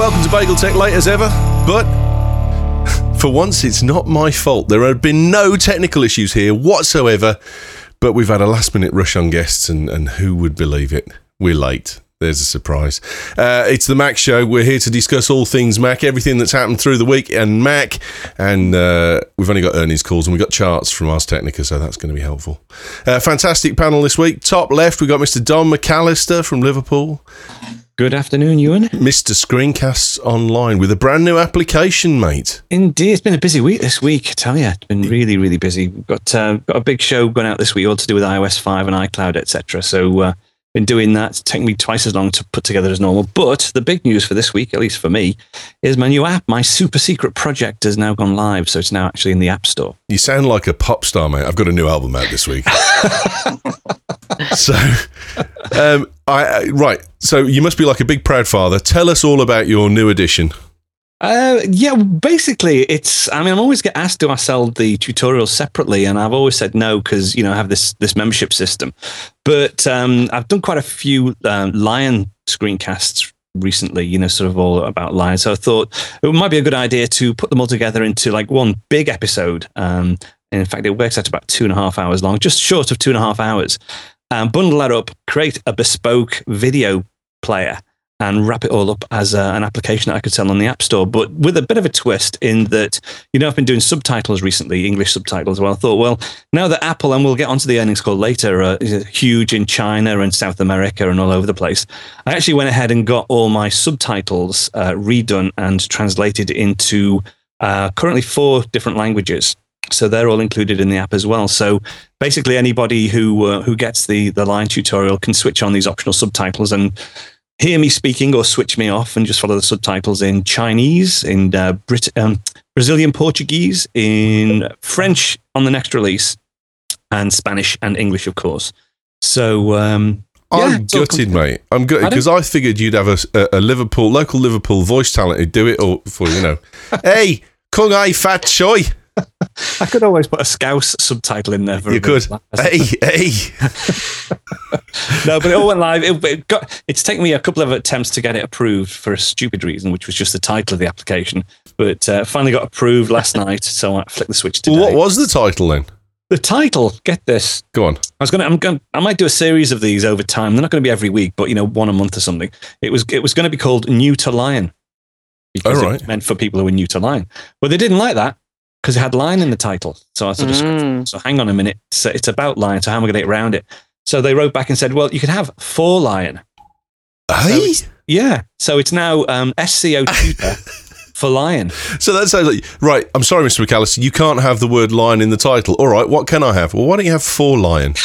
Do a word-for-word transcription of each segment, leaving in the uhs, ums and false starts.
welcome to Bagel Tech, late as ever, but for once it's not my fault. There have been no technical issues here whatsoever, but we've had a last minute rush on guests, and, and who would believe it? We're late. There's a surprise. Uh, it's the Mac Show. We're here to discuss all things Mac, everything that's happened through the week and Mac. And uh, we've only got earnings calls and we've got charts from Ars Technica, so that's going to be helpful. Uh, fantastic panel this week. Top left, we've got Mister Don McAllister from Liverpool. Good afternoon, Ewan. Mister Screencasts Online with a brand new application, mate. Indeed. It's been a busy week this week, I tell you. It's been really, really busy. We've got, uh, got a big show going out this week, all to do with i O S five and iCloud, et cetera. So, uh, been doing that. It's taken me twice as long to put together as normal. But the big news for this week, at least for me, is my new app. My super secret project has now gone live, so it's now actually in the App Store. You sound like a pop star, mate. I've got a new album out this week. so, um, I, I right. So you must be like a big proud father. Tell us all about your new edition. Uh, yeah, basically, it's. I mean, I'm always get asked, do I sell the tutorials separately? And I've always said no because you know I have this this membership system. But um, I've done quite a few um, Lion screencasts recently. You know, sort of all about Lion. So I thought it might be a good idea to put them all together into like one big episode. Um, and in fact, it works out about two and a half hours long, just short of two and a half hours. Um, bundle that up, create a bespoke video player, and wrap it all up as a, an application that I could sell on the App Store, but with a bit of a twist in that, you know, I've been doing subtitles recently, English subtitles. Well, I thought, well, now that Apple, and we'll get onto the earnings call later, uh, is huge in China and South America and all over the place, I actually went ahead and got all my subtitles uh, redone and translated into uh, currently four different languages. So they're all included in the app as well. So basically anybody who uh, who gets the, the Lion tutorial can switch on these optional subtitles and hear me speaking or switch me off and just follow the subtitles in Chinese, in uh, Brit- um, Brazilian Portuguese, in French on the next release, and Spanish and English, of course. So, um, I'm yeah, gutted, mate. I'm gutted because I figured you'd have a, a, a Liverpool, local Liverpool voice talent who'd do it all for, you know, hey, kung ai fat choi. I could always put a Scouse subtitle in there. For you could. Hey, hey. No, but it all went live. It, it got, it's taken me a couple of attempts to get it approved for a stupid reason, which was just the title of the application. But uh, finally got approved last night, so I flicked the switch today. Well, what was the title then? The title, get this. Go on. I was gonna, I'm gonna, I might do a series of these over time. They're not going to be every week, but you know, one a month or something. It was, it was going to be called New to Lion because all right. It was meant for people who were new to Lion. But they didn't like that, because it had Lion in the title. So I sort of mm. so hang on a minute. So it's about Lion, so how am I going to get around it? So they wrote back and said, well, you could have For Lion. Hey? So yeah. So it's now um, S C O tutor for Lion. So that sounds like, right, I'm sorry, Mister McAllister, you can't have the word Lion in the title. All right, what can I have? Well, why don't you have For Lion?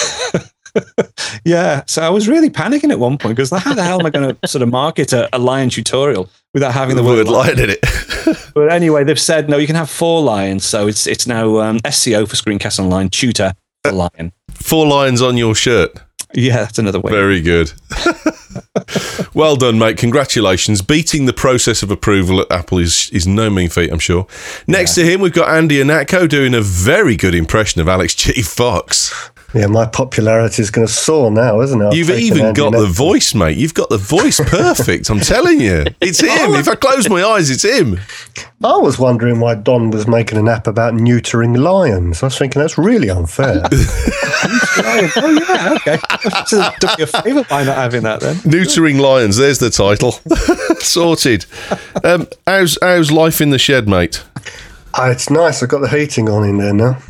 Yeah. So I was really panicking at one point because how the hell am I going to sort of market a, a Lion tutorial without having the, the word, word Lion. Lion in it? But anyway, they've said, no, you can have For Lion. So it's it's now um, S C O for Screencast Online, tutor for Lion. Four lines on your shirt. Yeah, that's another way. Very good. Well done, mate. Congratulations. Beating the process of approval at Apple is, is no mean feat, I'm sure. Next yeah. to him, we've got Andy Anatko doing a very good impression of Alex G. Fox. Yeah, my popularity is going to soar now, isn't it? I've You've even got the voice, mate. You've got the voice perfect. I'm telling you. It's him. If I close my eyes, it's him. I was wondering why Don was making an app about neutering lions. I was thinking that's really unfair. Oh, yeah, okay. So do me a favour by not having that then. Neutering lions. There's the title. Sorted. Um, how's, how's life in the shed, mate? Uh, it's nice. I've got the heating on in there now.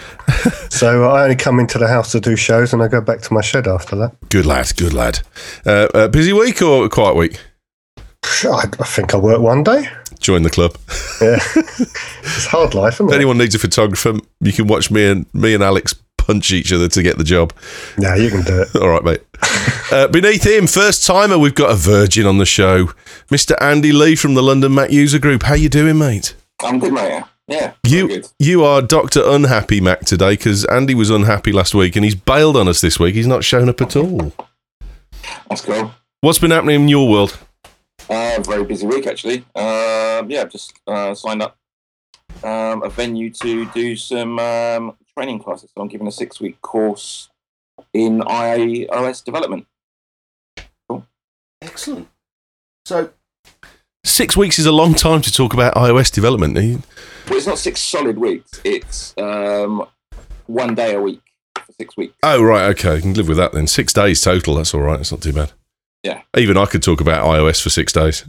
So I only come into the house to do shows and I go back to my shed after that. Good lad, good lad. Uh, uh, busy week or quiet week? I, I think I work one day. Join the club. Yeah. It's hard life, isn't it? If anyone needs a photographer, you can watch me and me and Alex punch each other to get the job. Yeah, you can do it. All right, mate. Uh, beneath him, first timer, we've got a virgin on the show. Mister Andy Lee from the London Mac User Group. How you doing, mate? I'm good, mate. Yeah. You you are Doctor Unhappy Mac today because Andy was unhappy last week and he's bailed on us this week. He's not shown up at all. That's cool. What's been happening in your world? Uh, very busy week, actually. Um, yeah, I've just uh, signed up um, a venue to do some um, training classes. So I'm giving a six-week course in iOS development. Cool. Excellent. So Six weeks is a long time to talk about iOS development. Well, it's not six solid weeks. It's um, one day a week for six weeks. Oh, right. Okay. You can live with that then. Six days total. That's all right. That's not too bad. Yeah. Even I could talk about iOS for six days.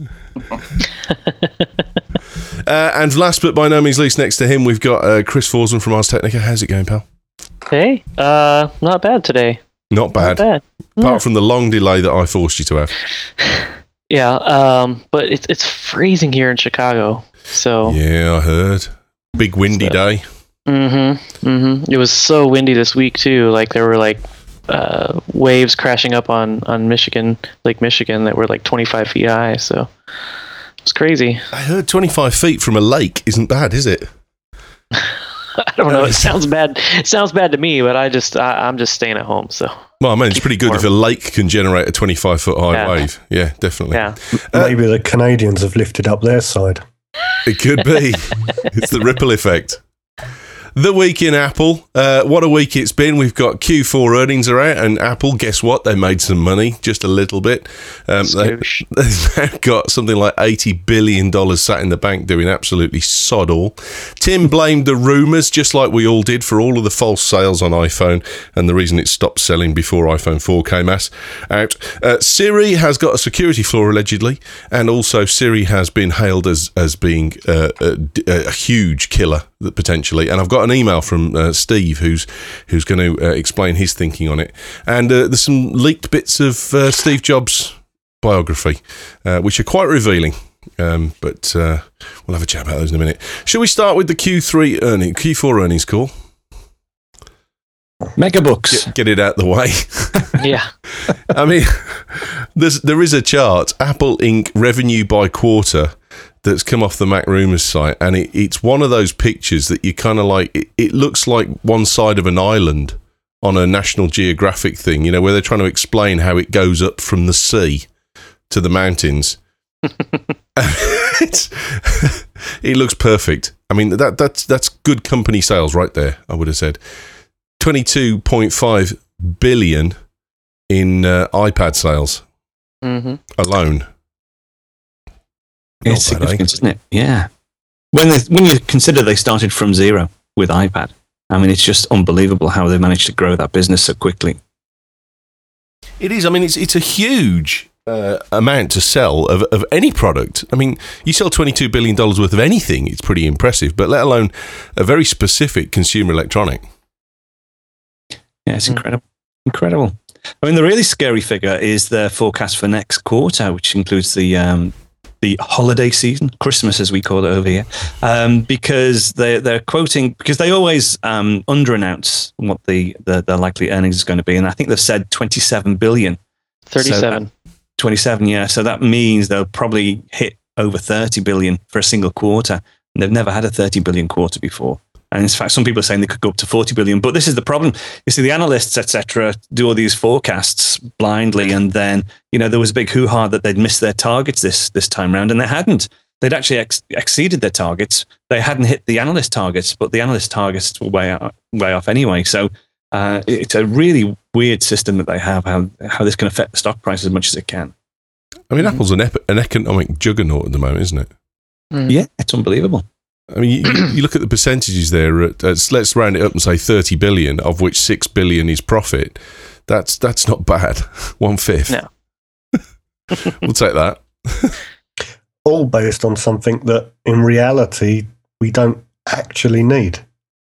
uh, and last but by no means least, next to him, we've got uh, Chris Forsman from Ars Technica. How's it going, pal? Hey, uh, not bad today. Not bad. Not bad. Apart Yeah. from the long delay that I forced you to have. Yeah, um, but it's it's freezing here in Chicago. So Yeah, I heard. Big windy So- day. mm-hmm, mm-hmm. It was so windy this week too. Like there were like uh, waves crashing up on, on Michigan, Lake Michigan, that were like twenty-five feet high. So it was crazy. I heard twenty-five feet from a lake isn't bad, is it? I don't know. It sounds bad. It sounds bad to me, but I just I, I'm just staying at home. So Well, I mean, it's pretty good warm. if a lake can generate a twenty-five foot high Yeah. wave. Yeah, definitely. yeah, Maybe the Canadians have lifted up their side. It could be. It's the ripple effect. The week in Apple. Uh, what a week it's been. We've got Q four earnings are out, and Apple, guess what? They made some money, just a little bit. Um, they, Skoosh. they've now got something like eighty billion dollars sat in the bank doing absolutely sod all. Tim blamed the rumours, just like we all did, for all of the false sales on iPhone and the reason it stopped selling before iPhone four came as- out. Uh, Siri has got a security flaw, allegedly, and also Siri has been hailed as, as being uh, a, a huge killer, potentially. And I've got an email from uh, Steve who's who's going to uh, explain his thinking on it. And uh, there's some leaked bits of uh, Steve Jobs' biography, uh, which are quite revealing. Um, but uh, we'll have a chat about those in a minute. Shall we start with the Q three earning, Q four earnings call? Megabooks. Get, get it out the way. yeah. I mean, there's there is a chart, Apple Incorporated revenue by quarter, that's come off the Mac Rumors site, and it, it's one of those pictures that you kind of like. It, it looks like one side of an island on a National Geographic thing, you know, where they're trying to explain how it goes up from the sea to the mountains. it's, it looks perfect. I mean, that that's that's good company sales right there. I would have said twenty-two point five billion in uh, iPad sales Mm-hmm. alone. It's Not bad, eh? significant, isn't it? Yeah. When they, when you consider they started from zero with iPad, I mean, it's just unbelievable how they managed to grow that business so quickly. It is. I mean, it's it's a huge uh, amount to sell of, of any product. I mean, you sell twenty-two billion dollars worth of anything, it's pretty impressive, but let alone a very specific consumer electronic. Yeah, it's Mm. incredible. Incredible. I mean, the really scary figure is their forecast for next quarter, which includes the um, the holiday season, Christmas as we call it over here, um, because they, they're quoting, because they always um, under-announce what the, the, the likely earnings is going to be. And I think they've said twenty-seven billion. thirty-seven. So, twenty-seven, yeah. So that means they'll probably hit over thirty billion for a single quarter. And they've never had a thirty billion quarter before. And in fact, some people are saying they could go up to forty billion. But this is the problem. You see, the analysts, et cetera, do all these forecasts blindly. And then, you know, there was a big hoo-ha that they'd missed their targets this this time round, and they hadn't. They'd actually ex- exceeded their targets. They hadn't hit the analyst targets, but the analyst targets were way, out, way off anyway. So uh, it's a really weird system that they have, how, how this can affect the stock price as much as it can. I mean, Apple's an, ep- an economic juggernaut at the moment, isn't it? Mm. Yeah, it's unbelievable. I mean, you, you look at the percentages there. At, at, let's round it up and say thirty billion, of which six billion is profit. That's that's not bad. One fifth. No. We'll take that. All based on something that in reality we don't actually need.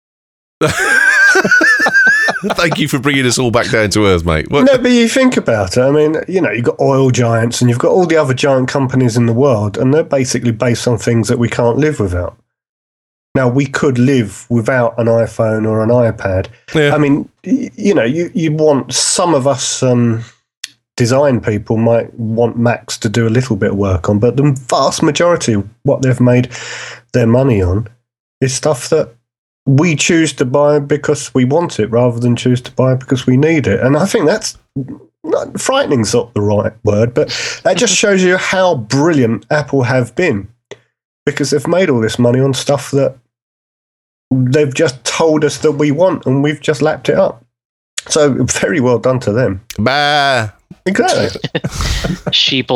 Thank you for bringing us all back down to earth, mate. What? No, but you think about it. I mean, you know, you've got oil giants and you've got all the other giant companies in the world, and they're basically based on things that we can't live without. Now, we could live without an iPhone or an iPad. Yeah. I mean, y- you know, you, you want some of us um, design people might want Macs to do a little bit of work on, but the vast majority of what they've made their money on is stuff that we choose to buy because we want it rather than choose to buy because we need it. And I think that's not, frightening's not the right word, but that just shows you how brilliant Apple have been, because they've made all this money on stuff that they've just told us that we want, and we've just lapped it up. So very well done to them. Bah. Exactly. Sheeple.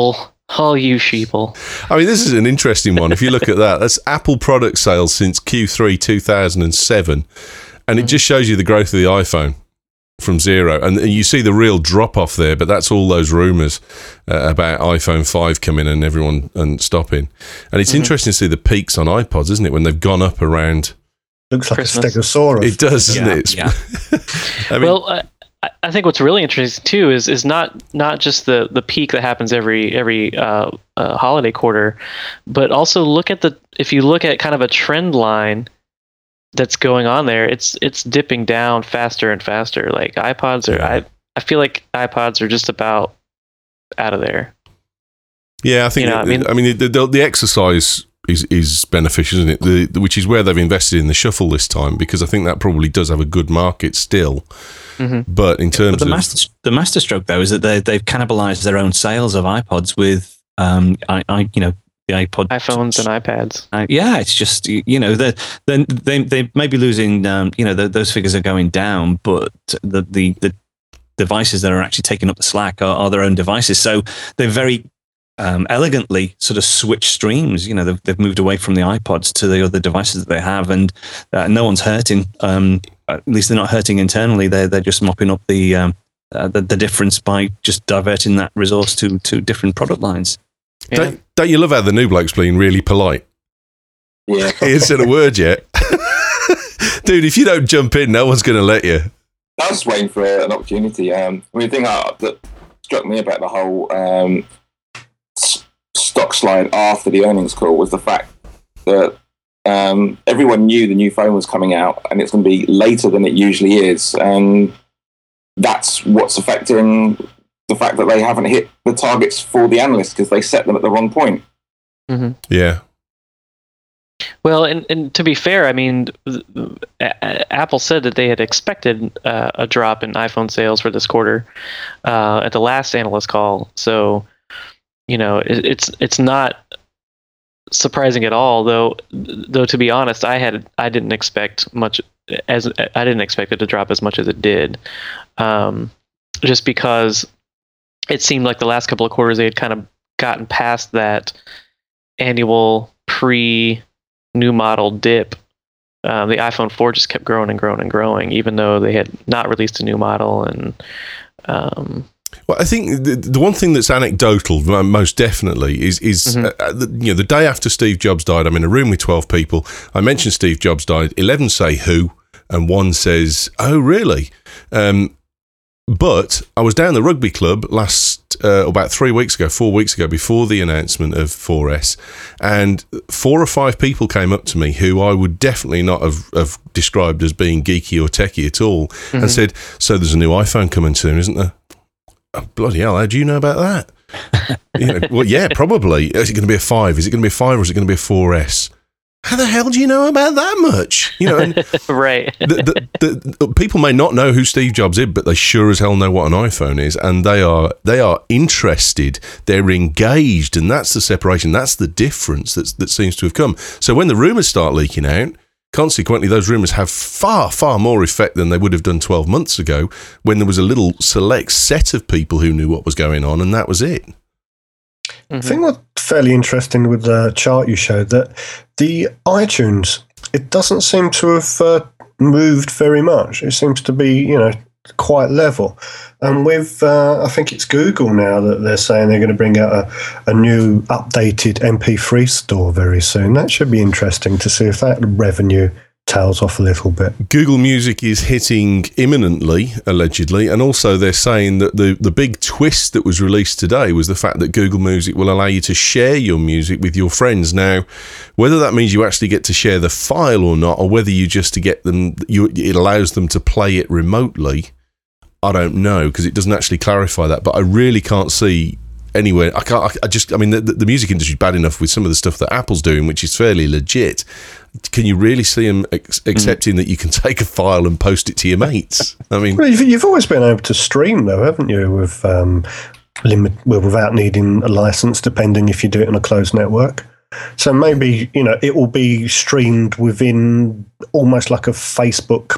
All you sheeple. I mean, this is an interesting one. If you look at that, that's Apple product sales since Q three two thousand seven. And it just shows you the growth of the iPhone from zero. And you see the real drop-off there, but that's all those rumours uh, about iPhone five coming and everyone and stopping. And it's mm-hmm. interesting to see the peaks on iPods, isn't it, when they've gone up around... Looks like Christmas. a stegosaurus. It does, doesn't yeah, it? It's, yeah. I mean, well, uh, I think what's really interesting too is is not not just the, the peak that happens every every uh, uh, holiday quarter, but also look at the if you look at kind of a trend line that's going on there, it's it's dipping down faster and faster. Like iPods are, I I feel like iPods are just about out of there. Yeah, I think. You know, it, I mean, I mean the, the, the exercise is is beneficial, isn't it? The, the, which is where they've invested in the Shuffle this time, because I think that probably does have a good market still. Mm-hmm. But in terms but the of master, the masterstroke though is that they they've cannibalized their own sales of iPods with um I, I you know the iPod iPhones and iPads. Uh, yeah, it's just you, you know they they they they may be losing um you know the, those figures are going down, but the the the devices that are actually taking up the slack are, are their own devices. So they're very um, elegantly sort of switch streams. You know, they've, they've moved away from the iPods to the other devices that they have, and uh, no one's hurting. Um, at least they're not hurting internally. They're they're just mopping up the, um, uh, the the difference by just diverting that resource to to different product lines. Yeah. don't, don't you love how the new bloke's being really polite? Yeah. He hasn't said a word yet. Dude, if you don't jump in, no one's going to let you. I was just waiting for an opportunity. Um, I mean, the thing uh, that struck me about the whole um, s- stock slide after the earnings call was the fact that um, everyone knew the new phone was coming out and it's going to be later than it usually is. And that's what's affecting the fact that they haven't hit the targets for the analysts because they set them at the wrong point. Mm-hmm. Yeah. Well, and, and to be fair, I mean, a- Apple said that they had expected uh, a drop in iPhone sales for this quarter uh, at the last analyst call. So, you know, it, it's it's not surprising at all. Though, though to be honest, I had I didn't expect much as I didn't expect it to drop as much as it did, um, just because it seemed like the last couple of quarters they had kind of gotten past that annual pre new model dip. Um, the iPhone four just kept growing and growing and growing, even though they had not released a new model. And um, well, I think the, the one thing that's anecdotal, most definitely, is is Mm-hmm. uh, the, you know the day after Steve Jobs died, I'm in a room with twelve people. I mentioned Steve Jobs died. eleven say who, and one says, "Oh, really?" Um, But I was down the rugby club last, uh, about three weeks ago, four weeks ago, before the announcement of four S, and four or five people came up to me who I would definitely not have, have described as being geeky or techie at all, mm-hmm. and said, "So there's a new iPhone coming soon, isn't there?" Oh, bloody hell, how do you know about that? you know, well, yeah, probably. Is it going to be a five? Is it going to be a five or is it going to be a four S? How the hell do you know about that much? You know, and right. the, the, the, people may not know who Steve Jobs is, but they sure as hell know what an iPhone is, and they are they are interested, they're engaged, and that's the separation. That's the difference that's, that seems to have come. So when the rumours start leaking out, consequently, those rumours have far, far more effect than they would have done twelve months ago, when there was a little select set of people who knew what was going on, and that was it. Mm-hmm. I think what's fairly interesting with the chart you showed, that the iTunes, it doesn't seem to have uh, moved very much. It seems to be, you know, quite level. And with, uh, I think it's Google now that they're saying they're going to bring out a, a new updated M P three store very soon. That should be interesting to see if that revenue tails off a little bit. Google Music is hitting imminently, allegedly, and also they're saying that the, the big twist that was released today was the fact that Google Music will allow you to share your music with your friends. Now, whether that means you actually get to share the file or not, or whether you just to get them, you, it allows them to play it remotely, I don't know, because it doesn't actually clarify that. But I really can't see anywhere. I can't. I just. I mean, the, the music industry is bad enough with some of the stuff that Apple's doing, which is fairly legit. Can you really see them ex- accepting mm. that you can take a file and post it to your mates? I mean, well, you've, you've always been able to stream, though, haven't you? With um, limit, well, without needing a license, depending if you do it on a closed network. So maybe you know it will be streamed within almost like a Facebook,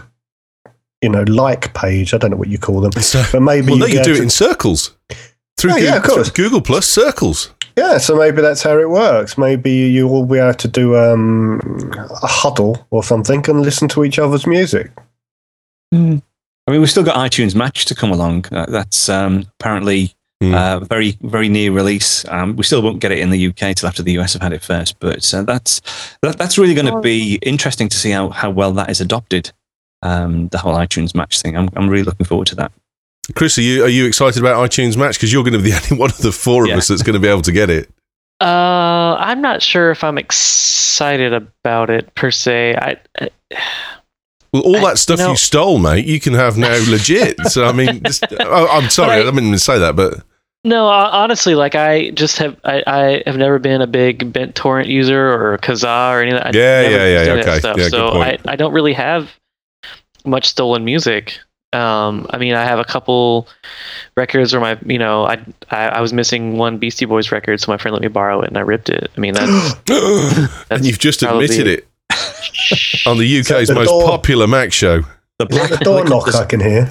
you know, like page. I don't know what you call them, so, but maybe well, you they can do to, it in circles through, oh, Google, yeah, of course. through Google Plus Circles. Yeah, so maybe that's how it works. Maybe you will be able to do um, a huddle or something and listen to each other's music. Mm. I mean, we've still got iTunes Match to come along. Uh, that's um, apparently mm. uh, very, very near release. Um, we still won't get it in the U K till after the U S have had it first, but uh, that's that, that's really going to be interesting to see how, how well that is adopted. Um, the whole iTunes Match thing. I'm I'm really looking forward to that. Chris, are you are you excited about iTunes Match? Because you're going to be the only one of the four of yeah. us that's going to be able to get it. Uh, I'm not sure if I'm excited about it per se. I. I Well, all I, that stuff no. you stole, mate, you can have now legit. So, I mean, this, oh, I'm sorry, I, I didn't mean to say that, but... No, honestly, like, I just have... I, I have never been a big BitTorrent user or Kazaa or any of that. Yeah, yeah, yeah, yeah, okay. Stuff. Yeah, so, I, I don't really have much stolen music. Um, I mean, I have a couple records where my, you know, I, I I was missing one Beastie Boys record, so my friend let me borrow it, and I ripped it. I mean, that's... that's and you've just admitted it. On the U K's the most door, popular Mac show. The, the door knock I can hear.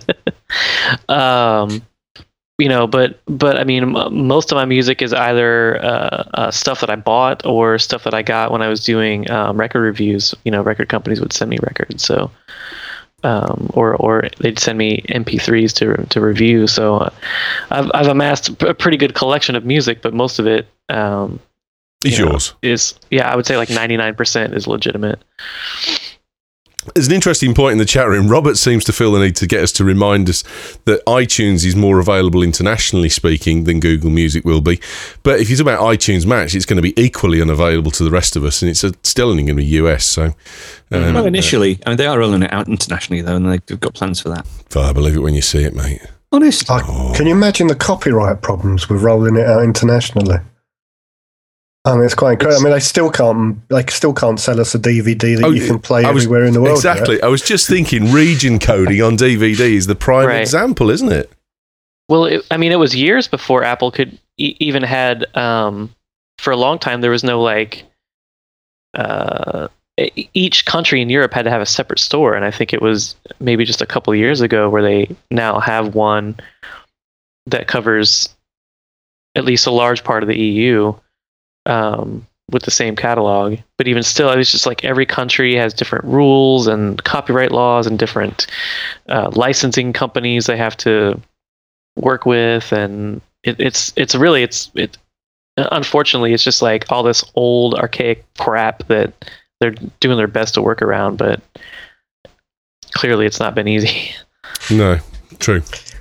um, you know, but but I mean, m- most of my music is either uh, uh, stuff that I bought or stuff that I got when I was doing um, record reviews. You know, record companies would send me records, so um, or or they'd send me M P threes to to review. So uh, I've I've amassed a pretty good collection of music, but most of it. Um, Is you know, yours? Is yeah, I would say like ninety-nine percent is legitimate. There's an interesting point in the chat room. Robert seems to feel the need to get us to remind us that iTunes is more available internationally speaking than Google Music will be. But if you talk about iTunes Match, it's going to be equally unavailable to the rest of us, and it's still only going to be U S. So, um, well, initially, I mean, they are rolling it out internationally though, and they've got plans for that. I believe it when you see it, mate. Honest. I, oh. Can you imagine the copyright problems with rolling it out internationally? I mean, it's quite incredible. I mean, they still can't. They still can't sell us a D V D that oh, you can play was, everywhere in the world. Exactly. Yet. I was just thinking, region coding on D V D is the prime right. example, isn't it? Well, it, I mean, it was years before Apple could e- even had. Um, for a long time, there was no like. Uh, each country in Europe had to have a separate store, and I think it was maybe just a couple of years ago where they now have one that covers at least a large part of the E U. Um, with the same catalog, but even still, it was just like every country has different rules and copyright laws and different uh, licensing companies they have to work with, and it, it's it's really it's it. Unfortunately, it's just like all this old archaic crap that they're doing their best to work around, but clearly, it's not been easy. No, true.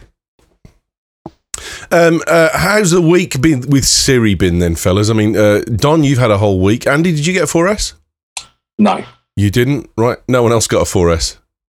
Um, uh, how's the week been with Siri been then, fellas? I mean, uh, Don, you've had a whole week. Andy, did you get a four S? No. You didn't? Right. No one else got a four S?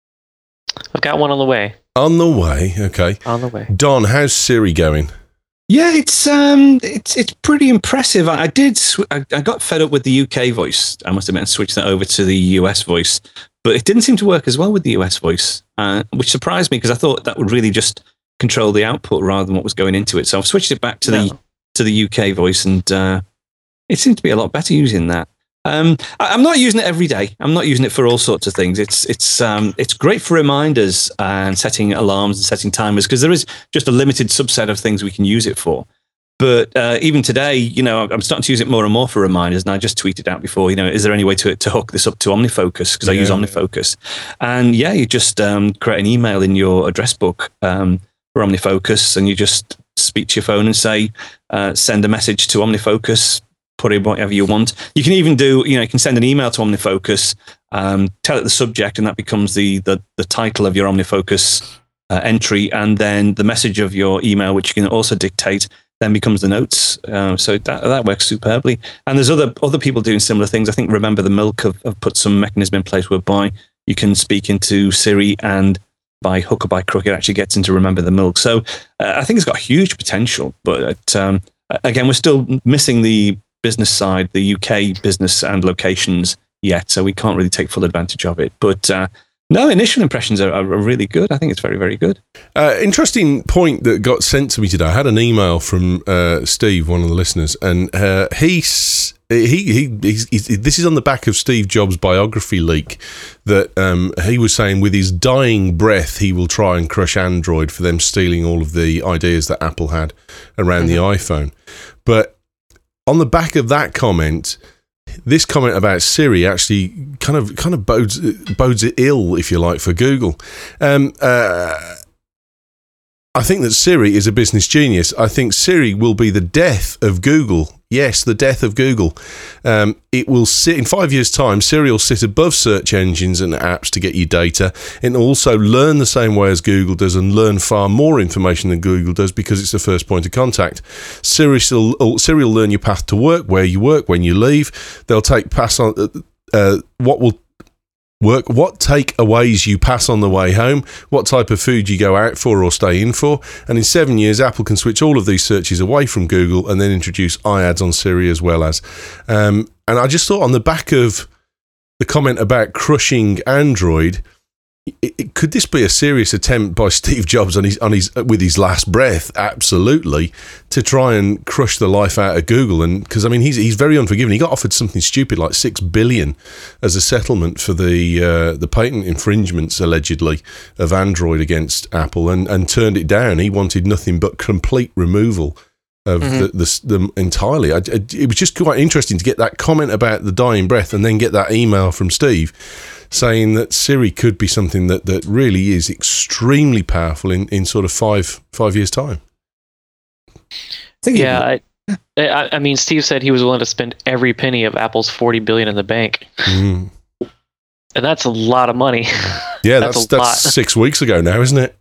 I've got one on the way. On the way, okay. On the way. Don, how's Siri going? Yeah, it's um, it's it's pretty impressive. I, I did. Sw- I, I got fed up with the U K voice. I must admit, and switched that over to the U S voice, but it didn't seem to work as well with the U S voice, uh, which surprised me because I thought that would really just control the output rather than what was going into it. So I've switched it back to no. the to the U K voice, and uh, it seems to be a lot better using that. Um, I, I'm not using it every day. I'm not using it for all sorts of things. It's it's um, it's great for reminders and setting alarms and setting timers because there is just a limited subset of things we can use it for. But uh, even today, you know, I'm starting to use it more and more for reminders. And I just tweeted out before, you know, is there any way to to hook this up to OmniFocus? Because yeah. I use OmniFocus, and yeah, you just um, create an email in your address book. Um, for OmniFocus, and you just speak to your phone and say, uh, send a message to OmniFocus, put in whatever you want. You can even do, you know, you can send an email to OmniFocus, um, tell it the subject, and that becomes the the, the title of your OmniFocus uh, entry, and then the message of your email, which you can also dictate, then becomes the notes. Uh, so that that works superbly. And there's other other people doing similar things. I think Remember the Milk have, have put some mechanism in place whereby you can speak into Siri and by hook or by crook, it actually gets into Remember the Milk. So uh, I think it's got huge potential. But um, again, we're still missing the business side, the U K business and locations yet. So we can't really take full advantage of it. But uh, no, initial impressions are, are really good. I think it's very, very good. Uh, interesting point that got sent to me today. I had an email from uh, Steve, one of the listeners, and uh, he's... He, he he's, he's, this is on the back of Steve Jobs' biography leak that um, he was saying with his dying breath he will try and crush Android for them stealing all of the ideas that Apple had around mm-hmm. the iPhone. But on the back of that comment, this comment about Siri actually kind of kind of bodes bodes it ill, if you like, for Google. Um, uh, I think that Siri is a business genius. I think Siri will be the death of Google. Yes, the death of Google. Um, it will sit in five years' time. Siri will sit above search engines and apps to get you data, and also learn the same way as Google does, and learn far more information than Google does because it's the first point of contact. Siri will Siri will learn your path to work, where you work, when you leave. They'll take pass on uh, what will. Work, what takeaways you pass on the way home, what type of food you go out for or stay in for, and in seven years Apple can switch all of these searches away from Google and then introduce iAds on Siri as well as. Um, and I just thought on the back of the comment about crushing Android, it, it, could this be a serious attempt by Steve Jobs on his on his with his last breath? Absolutely, to try and crush the life out of Google. And because I mean, he's he's very unforgiving. He got offered something stupid like six billion as a settlement for the uh, the patent infringements allegedly of Android against Apple, and and turned it down. He wanted nothing but complete removal of mm-hmm. the, the, the entirely. I, it was just quite interesting to get that comment about the dying breath, and then get that email from Steve saying that Siri could be something that, that really is extremely powerful in, in sort of five five years' time. Yeah, I, I, I mean, Steve said he was willing to spend every penny of Apple's forty billion dollars in the bank, mm. and that's a lot of money. Yeah, that's that's, that's six weeks ago now, isn't it?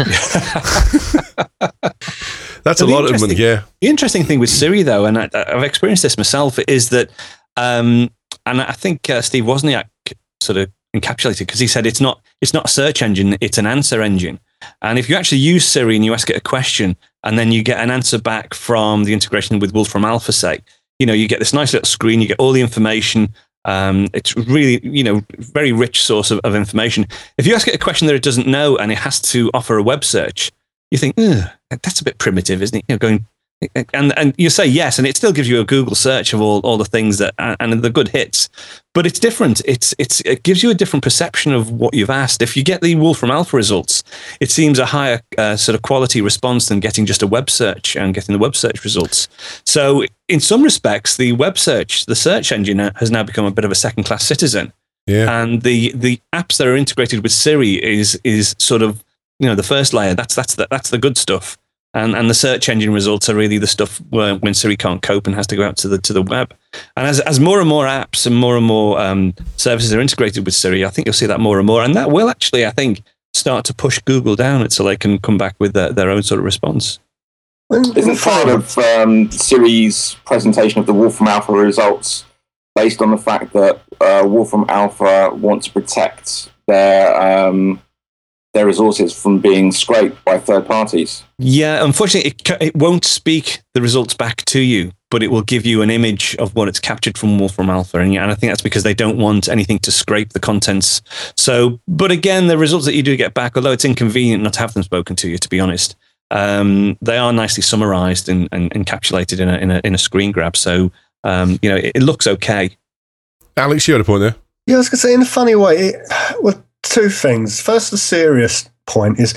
That's so a lot of money. Yeah. The interesting thing with Siri, though, and I, I've experienced this myself, is that, um, and I think uh, Steve Wozniak sort of encapsulated, because he said it's not it's not a search engine, it's an answer engine. And if you actually use Siri and you ask it a question, and then you get an answer back from the integration with Wolfram Alpha, say, you know, you get this nice little screen, you get all the information. Um, it's really, you know, very rich source of, of information. If you ask it a question that it doesn't know and it has to offer a web search, you think, that's a bit primitive, isn't it? You know, going and and you say yes, and it still gives you a Google search of all, all the things that and the good hits, but it's different. It's it's it gives you a different perception of what you've asked. If you get the Wolfram Alpha results, it seems a higher uh, sort of quality response than getting just a web search and getting the web search results. So in some respects, the web search, the search engine, has now become a bit of a second class citizen. Yeah. And the the apps that are integrated with Siri is is sort of, you know, the first layer. That's that's the, that's the good stuff. And and the search engine results are really the stuff where, when Siri can't cope and has to go out to the to the web. And as as more and more apps and more and more um, services are integrated with Siri, I think you'll see that more and more. And that will actually, I think, start to push Google down until they can come back with their, their own sort of response. Isn't part of um, Siri's presentation of the Wolfram Alpha results based on the fact that uh, Wolfram Alpha want to protect their um, their resources from being scraped by third parties? Yeah, unfortunately, it, it won't speak the results back to you, but it will give you an image of what it's captured from Wolfram Alpha. And, and I think that's because they don't want anything to scrape the contents. So, but again, the results that you do get back, although it's inconvenient not to have them spoken to you, to be honest, um, they are nicely summarized and, and encapsulated in a, in a, in a screen grab. So, um, you know, it, it looks okay. Alex, you had a point there. Yeah, I was going to say, in a funny way, it, well, two things. First, the serious point is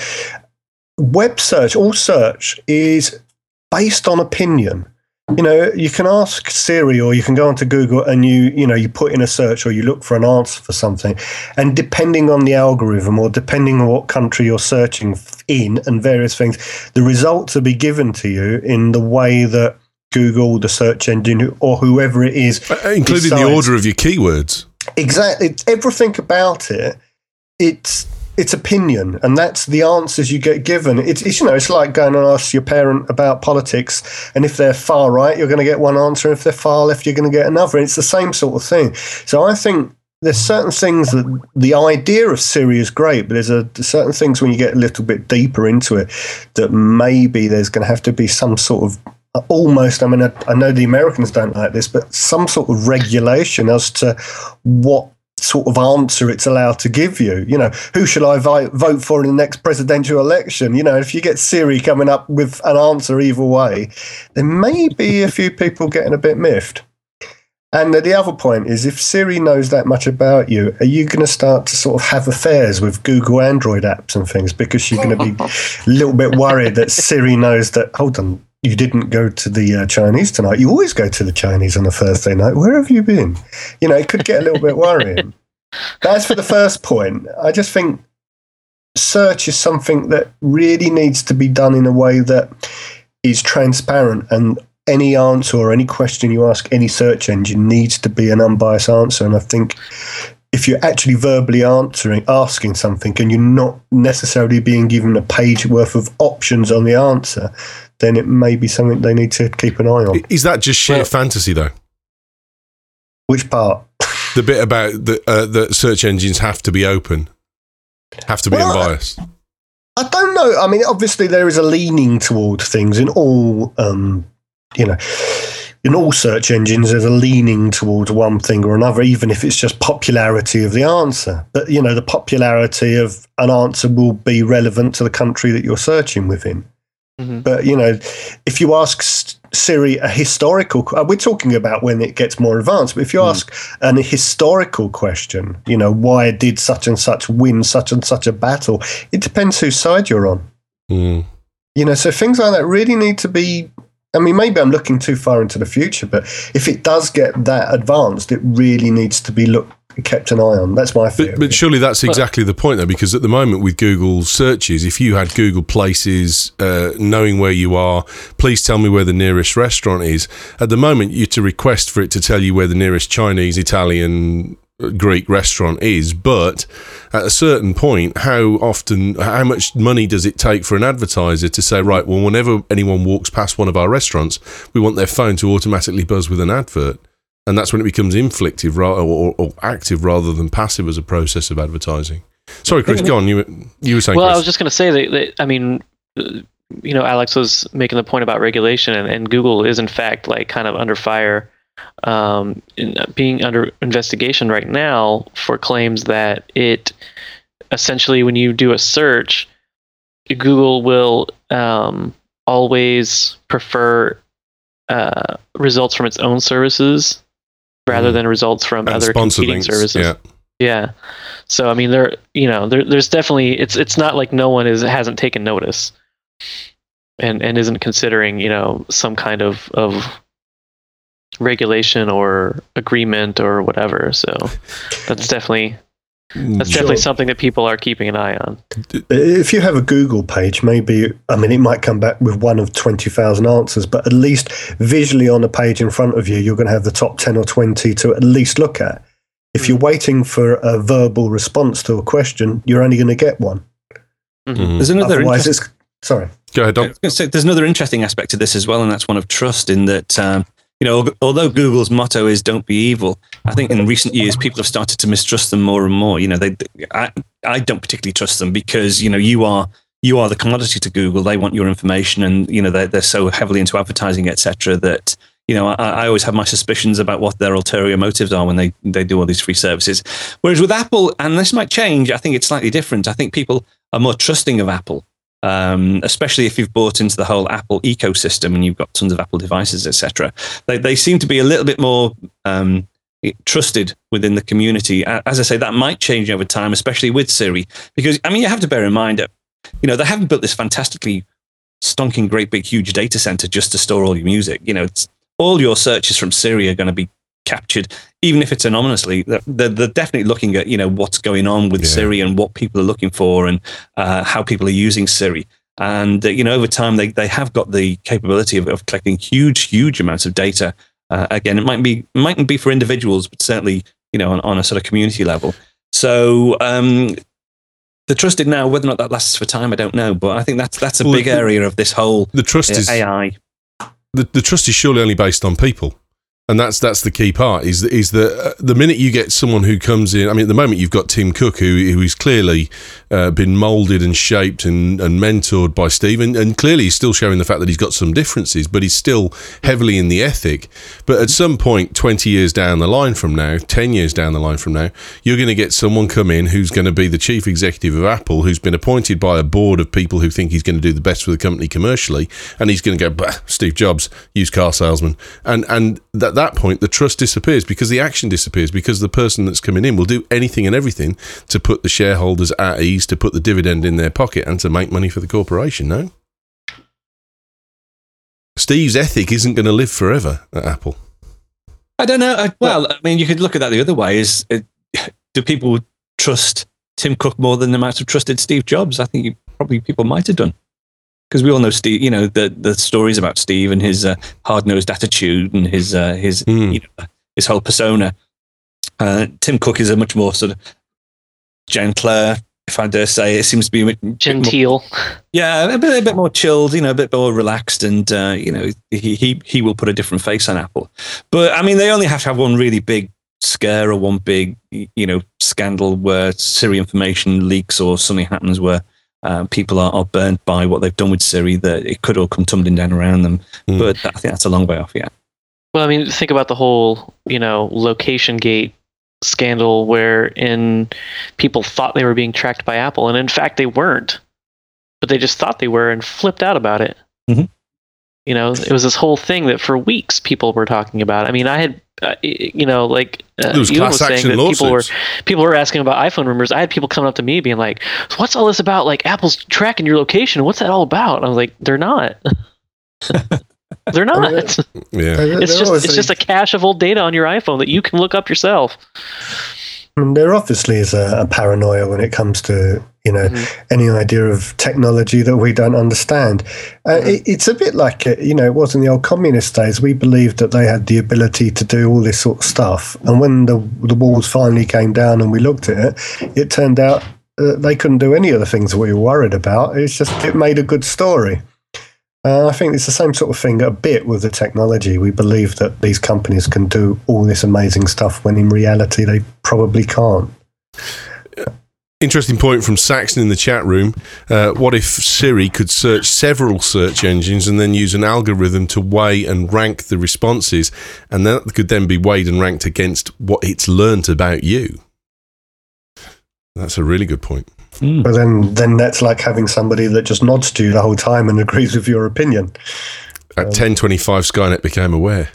web search, all search is based on opinion. You know, you can ask Siri or you can go onto Google and you, you know, you put in a search or you look for an answer for something. And depending on the algorithm or depending on what country you're searching in and various things, the results will be given to you in the way that Google, the search engine, or whoever it is, including decides. The order of your keywords. Exactly. It's everything about it. It's it's opinion, and that's the answers you get given. It's, it's you know, it's like going and ask your parent about politics, and if they're far right, you're going to get one answer, and if they're far left, you're going to get another. It's the same sort of thing. So I think there's certain things that the idea of Siri is great, but there's a certain things when you get a little bit deeper into it that maybe there's going to have to be some sort of almost, I mean, I, I know the Americans don't like this, but some sort of regulation as to what sort of answer it's allowed to give you. You know, who should I vi- vote for in the next presidential election? You know, if you get Siri coming up with an answer either way, there may be a few people getting a bit miffed. And the other point is, if Siri knows that much about you, are you going to start to sort of have affairs with Google Android apps and things because you're going to be a little bit worried that Siri knows that, hold on, you didn't go to the uh, Chinese tonight. You always go to the Chinese on a Thursday night. Where have you been? You know, it could get a little bit worrying. But as for the first point, I just think search is something that really needs to be done in a way that is transparent, and any answer or any question you ask any search engine needs to be an unbiased answer. And I think if you're actually verbally answering, asking something, and you're not necessarily being given a page worth of options on the answer, then it may be something they need to keep an eye on. Is that just sheer well, fantasy, though? Which part? The bit about the, uh, that search engines have to be open, have to be well, unbiased. I don't know. I mean, obviously there is a leaning toward things in all, um, you know, in all search engines. There's a leaning towards one thing or another, even if it's just popularity of the answer. But you know, the popularity of an answer will be relevant to the country that you're searching within. Mm-hmm. But you know, if you ask Siri a historical, we're talking about when it gets more advanced. But if you mm. ask an historical question, you know, why did such and such win such and such a battle? It depends whose side you're on. Mm. You know, so things like that really need to be. I mean, maybe I'm looking too far into the future, but if it does get that advanced, it really needs to be looked. Kept an eye on. That's my theory. But, but surely that's exactly the point, though, because at the moment with Google searches, if you had Google Places, uh, knowing where you are, please tell me where the nearest restaurant is. At the moment, you're to request for it to tell you where the nearest Chinese, Italian, Greek restaurant is. But at a certain point, how often, how much money does it take for an advertiser to say, right, well, whenever anyone walks past one of our restaurants, we want their phone to automatically buzz with an advert? And that's when it becomes inflictive or, or, or active rather than passive as a process of advertising. Sorry, Chris, go on. You were, you were saying, Well, Chris. I was just going to say that, that, I mean, you know, Alex was making the point about regulation, and, and Google is, in fact, like kind of under fire, um, in, being under investigation right now for claims that it essentially, when you do a search, Google will um, always prefer uh, results from its own services rather than results from and other competing links. services. Yeah. Yeah. So I mean, there, you know, there, there's definitely, it's, it's not like no one is, hasn't taken notice and, and isn't considering, you know, some kind of, of regulation or agreement or whatever. So that's definitely, that's sure. definitely something that people are keeping an eye on. If you have a Google page, maybe, I mean, it might come back with one of twenty thousand answers, but at least visually on the page in front of you, you're going to have the top ten or twenty to at least look at. If you're waiting for a verbal response to a question, you're only going to get one. Mm-hmm. There's another Otherwise, it's, sorry. Go ahead, Dom. There's another interesting aspect to this as well, and that's one of trust, in that, um, you know, although Google's motto is "Don't be evil," I think in recent years people have started to mistrust them more and more. You know, they, I, I don't particularly trust them because you know you are you are the commodity to Google. They want your information, and you know they're they're so heavily into advertising, et cetera. That you know I, I always have my suspicions about what their ulterior motives are when they they do all these free services. Whereas with Apple, and this might change, I think it's slightly different. I think people are more trusting of Apple. Um, especially if you've bought into the whole Apple ecosystem and you've got tons of Apple devices, et cetera. They, they seem to be a little bit more um, trusted within the community. As I say, that might change over time, especially with Siri, because I mean, you have to bear in mind that you know they haven't built this fantastically stonking, great, big, huge data center just to store all your music. You know, it's, all your searches from Siri are going to be captured, even if it's anonymously. They're, they're definitely looking at you know what's going on with yeah. Siri and what people are looking for and uh, how people are using Siri. And uh, you know over time they, they have got the capability of, of collecting huge huge amounts of data. Uh, again, it might be it mightn't be for individuals, but certainly you know on, on a sort of community level. So um, the trusted now, whether or not that lasts for time, I don't know. But I think that's that's a well, big the, area of this whole the trust uh, is A I. The, the trust is surely only based on people. And that's that's the key part, is, is that uh, the minute you get someone who comes in, I mean, at the moment you've got Tim Cook, who who's clearly uh, been moulded and shaped and, and mentored by Steve, and, and clearly he's still showing the fact that he's got some differences, but he's still heavily in the ethic. But at some point, twenty years down the line from now, ten years down the line from now, you're going to get someone come in who's going to be the chief executive of Apple, who's been appointed by a board of people who think he's going to do the best for the company commercially, and he's going to go, bah, Steve Jobs, used car salesman. And, and that At that point, the trust disappears because the action disappears, because the person that's coming in will do anything and everything to put the shareholders at ease, to put the dividend in their pocket, and to make money for the corporation. No? Steve's ethic isn't going to live forever at Apple. I don't know. I, well, I mean, you could look at that the other way. Is it, do people trust Tim Cook more than they might have trusted Steve Jobs? I think you, probably people might have done. Because we all know Steve, you know, the, the stories about Steve and his uh, hard-nosed attitude and his uh, his mm. you know, his whole persona. Uh, Tim Cook is a much more sort of gentler, if I dare say. It seems to be a bit, genteel. Bit more, yeah, a bit, a bit more chilled, you know, a bit more relaxed, and uh, you know, he, he he will put a different face on Apple. But I mean, they only have to have one really big scare or one big, you know, scandal where Siri information leaks or something happens where uh, people are, are burnt by what they've done with Siri, that it could all come tumbling down around them. Mm. But I think that's a long way off yet. Well, I mean, think about the whole, you know, Location Gate scandal wherein people thought they were being tracked by Apple, and in fact they weren't, but they just thought they were and flipped out about it. Mm-hmm. You know, it was this whole thing that for weeks people were talking about. I mean, I had, uh, you know, like uh, was Ewan class was saying action that lawsuits. people were people were asking about iPhone rumors. I had people coming up to me being like, "What's all this about? Like Apple's tracking your location? What's that all about?" And I was like, "They're not." They're not. Yeah, it's just it's just a cache of old data on your iPhone that you can look up yourself. And there obviously is a, a paranoia when it comes to, you know, mm-hmm. any idea of technology that we don't understand. Uh, mm-hmm. it, it's a bit like, uh, you know, it was in the old communist days. We believed that they had the ability to do all this sort of stuff. And when the, the walls finally came down and we looked at it, it turned out uh, they couldn't do any of the things that we were worried about. It's just, it made a good story. Uh, I think it's the same sort of thing a bit with the technology. We believe that these companies can do all this amazing stuff when in reality they probably can't. Interesting point from Saxon in the chat room. Uh, what if Siri could search several search engines and then use an algorithm to weigh and rank the responses, and that could then be weighed and ranked against what it's learnt about you? That's a really good point. Mm. But then, then that's like having somebody that just nods to you the whole time and agrees with your opinion. At um, ten twenty-five, Skynet became aware.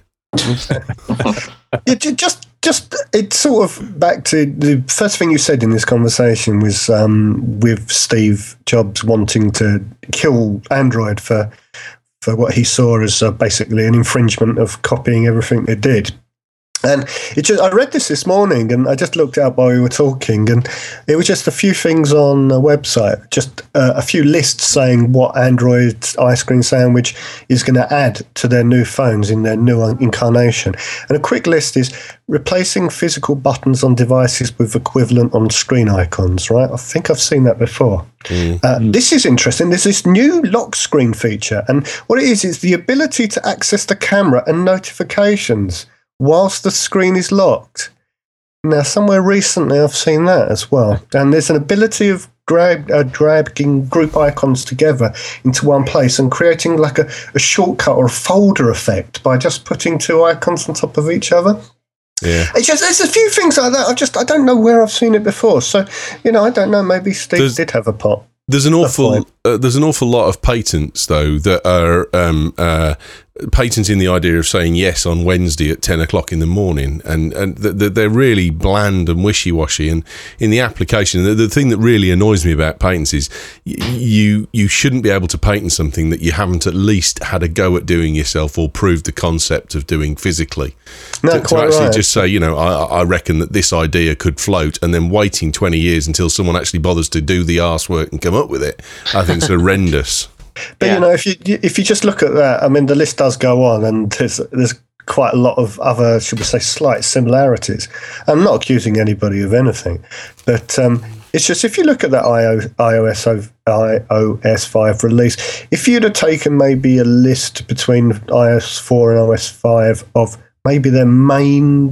it just, just it's sort of back to the first thing you said in this conversation was um, with Steve Jobs wanting to kill Android for for what he saw as uh, basically an infringement of copying everything it did. And it just, I read this this morning and I just looked out while we were talking, and it was just a few things on a website, just uh, a few lists saying what Android ice cream sandwich is going to add to their new phones in their new incarnation. And a quick list is replacing physical buttons on devices with equivalent on-screen icons, right? I think I've seen that before. Mm. Uh, this is interesting. There's this new lock screen feature, and what it is is the ability to access the camera and notifications whilst the screen is locked. Now, somewhere recently I've seen that as well. And there's an ability of drag, uh, dragging group icons together into one place and creating like a, a shortcut or a folder effect by just putting two icons on top of each other. Yeah. It's just, there's a few things like that. I just, I don't know where I've seen it before. So, you know, I don't know. Maybe Steve there's, did have a pot. There's an awful, uh, there's an awful lot of patents though that are um, uh, patents in the idea of saying yes on Wednesday at ten o'clock in the morning, and and th- they're really bland and wishy washy. And in the application, the, the thing that really annoys me about patents is y- you you shouldn't be able to patent something that you haven't at least had a go at doing yourself or proved the concept of doing physically. No, to, quite to actually right. just say, you know, I, I reckon that this idea could float, and then waiting twenty years until someone actually bothers to do the arse work and come up with it, I think it's horrendous. But yeah. you know, if you if you just look at that, I mean, the list does go on, and there's there's quite a lot of other, should we say, slight similarities. I'm not accusing anybody of anything, but um, it's just if you look at that iOS iOS five release, if you'd have taken maybe a list between iOS four and iOS five of maybe their main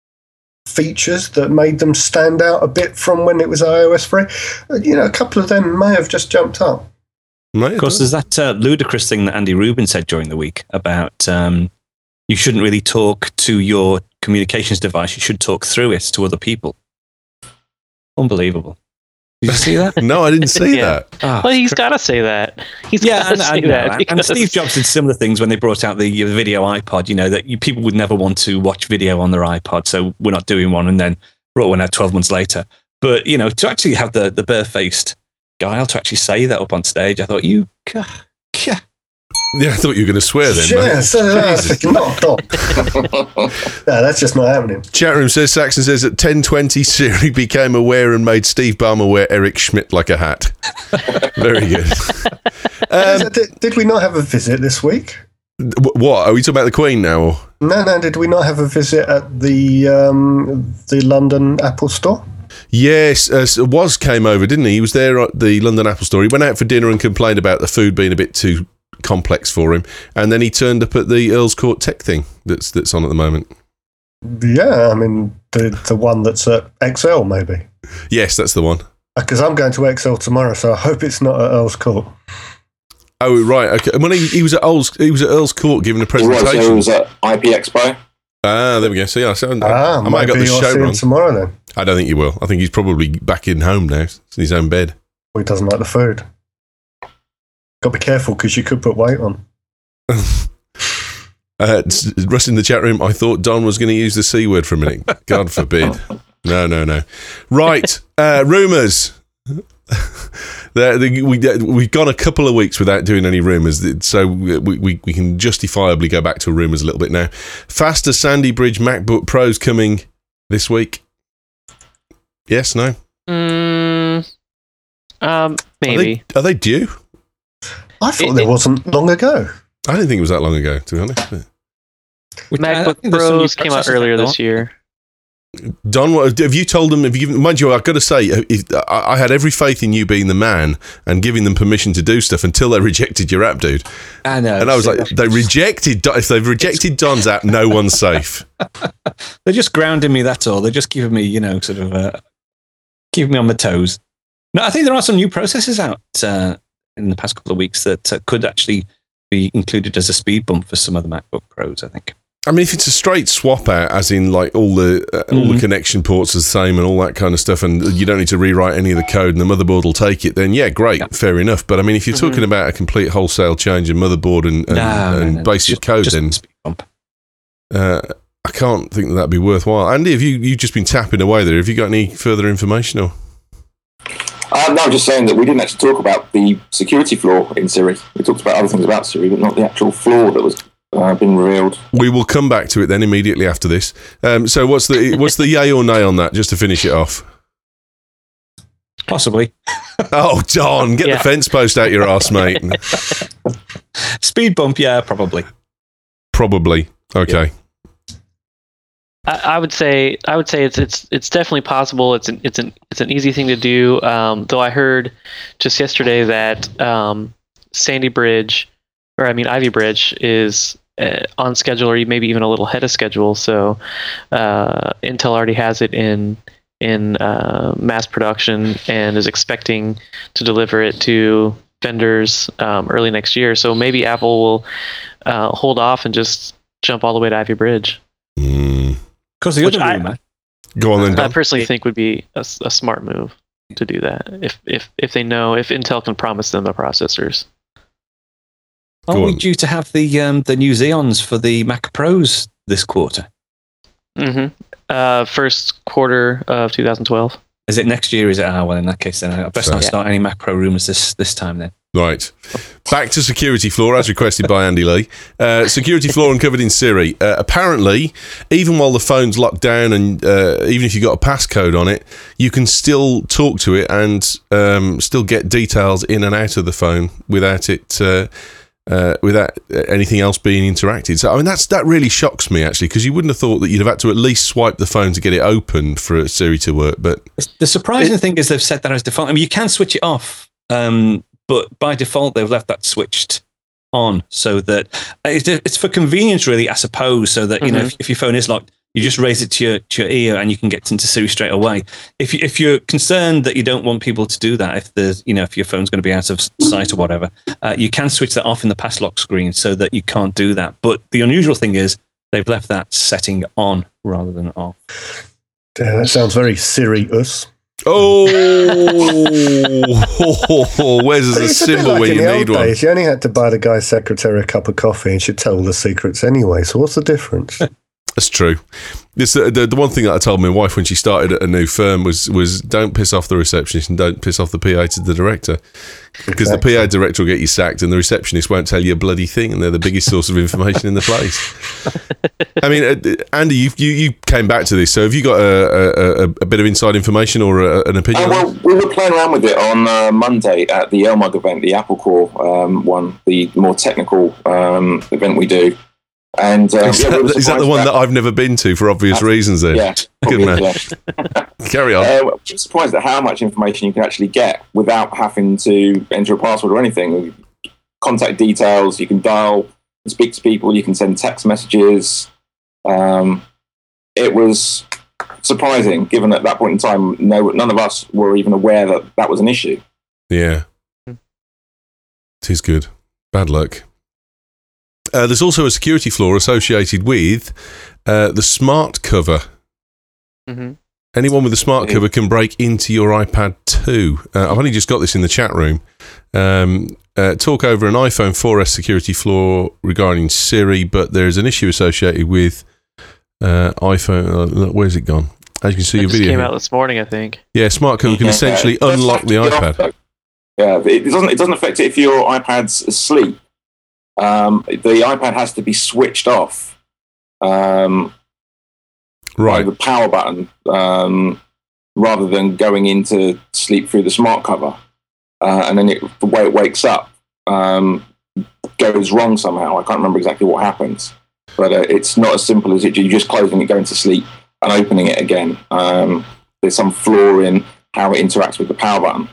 features that made them stand out a bit from when it was iOS three, you know, a couple of them may have just jumped up. Of course, there's that uh, ludicrous thing that Andy Rubin said during the week about um, you shouldn't really talk to your communications device. You should talk through it to other people. Unbelievable. Did you see that? No, I didn't see yeah. that. Oh, well, he's got to say that. He's yeah, got to and, say and, that. and, because... and Steve Jobs did similar things when they brought out the uh, video iPod, you know, that you, people would never want to watch video on their iPod, so we're not doing one, and then brought one out twelve months later. But, you know, to actually have the, the bare-faced guile to actually say that up on stage, I thought, you... Yeah, I thought you were going to swear then. Yeah, mate. so I was thinking, not Don. No, that's just not happening. Chat room says, Saxon says, at ten twenty, Siri became aware and made Steve Ballmer wear Eric Schmidt like a hat. Very good. Um, did, did we not have a visit this week? what? Are we talking about the Queen now? Or? No, no, did we not have a visit at the um, the London Apple Store? Yes, uh, Woz came over, didn't he? He was there at the London Apple Store. He went out for dinner and complained about the food being a bit too complex for him, and then he turned up at the Earl's Court Tech thing that's that's on at the moment. Yeah, I mean the the one that's at X L maybe. Yes, that's the one. Because I'm going to X L tomorrow, so I hope it's not at Earl's Court. Oh right, okay. When he, he was at Earl's, he was at Earl's Court giving a presentation. He was, he was at I P Expo. Ah, there we go. So yeah, so I, Ah, I might have got the maybe I'll show see him wrong. tomorrow then. I don't think he will. I think he's probably back in home now, in his own bed. Well, he doesn't like the food. Got to be careful because you could put weight on. uh, Russ in the chat room, I thought Don was going to use the C word for a minute. God forbid. No, no, no. Right, uh, rumours. the, the, we, we've gone a couple of weeks without doing any rumours, so we, we, we can justifiably go back to rumours a little bit now. Faster Sandy Bridge MacBook Pros coming this week. Yes, no? Mm, um, maybe. Are they, are they due? I thought It- there it- wasn't long ago. I didn't think it was that long ago, to be honest. But Which, I- I MacBook think there's some new Pros came out processors earlier out this there. year. Don, what, have you told them? Have you given? Mind you, I've got to say, if, I, I had every faith in you being the man and giving them permission to do stuff until they rejected your app, dude. I know. And I was see, like, they rejected. Don- If they've rejected Don's app, no one's safe. they're just grounding me. That's all. They're just keeping me, you know, sort of uh, keeping me on my toes. No, I think there are some new processors out uh, in the past couple of weeks that uh, could actually be included as a speed bump for some of the MacBook Pros, I think. I mean, if it's a straight swap out, as in like all the uh, all the Mhm. connection ports are the same and all that kind of stuff, and you don't need to rewrite any of the code, and the motherboard will take it, then yeah, great, Yeah. fair enough. But I mean, if you're Mhm. talking about a complete whole-sale change of motherboard and, and, No, and no, no, basic just- code, just then a speed bump. uh, I can't think that that'd be worthwhile. Andy, have you you've just been tapping away there? Have you got any further information? Or Uh, no, I'm just saying that we didn't actually talk about the security flaw in Siri. We talked about other things about Siri, but not the actual flaw that was uh, been revealed. we will come back to it then immediately after this. Um, so what's the what's the yay or nay on that? Just to finish it off. Possibly. Oh, Don, get Yeah. the fence post out your arse, mate. Speed bump, yeah, probably. Probably. Okay. I, I would say I would say it's it's it's definitely possible. It's an it's an it's an easy thing to do. Um, though I heard just yesterday that um, Sandy Bridge, or I mean Ivy Bridge, is uh, on schedule, or maybe even a little ahead of schedule. So uh, Intel already has it in in uh, mass production and is expecting to deliver it to vendors um, early next year. So maybe Apple will uh, hold off and just jump all the way to Ivy Bridge. Mm. Because the Which other I- rumor, Go on then, I Don. personally think would be a, s- a smart move to do that if if if they know if Intel can promise them the processors. are Go we on. due to have the um, the new Xeons for the Mac Pros this quarter? Mm-hmm. Uh, first quarter of two thousand twelve. Is it next year? Is it? Ah, well, in that case, then I best So- not start any Mac Pro rumors this this time. Then Right. Back to security flaw, as requested by Andy Lee. Uh, security flaw uncovered in Siri. Uh, apparently, even while the phone's locked down and uh, even if you've got a passcode on it, you can still talk to it and um, still get details in and out of the phone without it... Uh, Uh, without anything else being interacted. So I mean that's that really shocks me actually, because you wouldn't have thought that you'd have had to at least swipe the phone to get it open for Siri to work. But the surprising thing is they've set that as default. I mean, you can switch it off, um, but by default they've left that switched on so that it's, it's for convenience, really, I suppose. So that you know, Mhm. if, if your phone is locked, you just raise it to your to your ear and you can get into Siri straight away. If you, if you're concerned that you don't want people to do that, if there's you know if your phone's going to be out of sight or whatever, uh, you can switch that off in the pass lock screen so that you can't do that. But the unusual thing is they've left that setting on rather than off. Yeah, that sounds very Siri-us. oh, where's But a it's a bit symbol like where in you the need old one? days, you only had to buy the guy's secretary a cup of coffee and she'd tell all the secrets anyway. So what's the difference? That's true. This uh, the, the one thing that I told my wife when she started at a new firm was was don't piss off the receptionist and don't piss off the P A to the director, because exactly. the P A director will get you sacked and the receptionist won't tell you a bloody thing, and they're the biggest source of information in the place. I mean, uh, Andy, you, you you came back to this, so have you got a, a, a bit of inside information or a, an opinion? Uh, well, we were playing around with it on uh, Monday at the L M U G event, the Apple Core um, one, the more technical um, event we do. And uh, is, yeah, that, we is that the one that I've never been to for obvious uh, reasons? Then, yeah, good man. Yeah. Carry on. Uh, I'm surprised at how much information you can actually get without having to enter a password or anything. Contact details, you can dial and speak to people, you can send text messages. Um, it was surprising, given at that point in time, no, none of us were even aware that that was an issue. Yeah, it is good. Bad luck. Uh, there's also a security flaw associated with uh, the smart cover. Mm-hmm. Anyone with a smart cover can break into your iPad two. Uh, I've only just got this in the chat room. Um, uh, talk over an iPhone four S security flaw regarding Siri, but there's an issue associated with uh, iPhone. Uh, where's it gone? As you can see, it your just video came here. out this morning, I think. Yeah, smart cover can yeah, essentially yeah. unlock the iPad. Yeah, it doesn't. It doesn't affect it if your iPad's asleep. Um, the iPad has to be switched off. Um, right. By the power button, um, rather than going into sleep through the smart cover, uh, and then it, the way it wakes up um, goes wrong somehow. I can't remember exactly what happens, but uh, it's not as simple as it. You just closing it, going to sleep, and opening it again. Um, there's some flaw in how it interacts with the power button.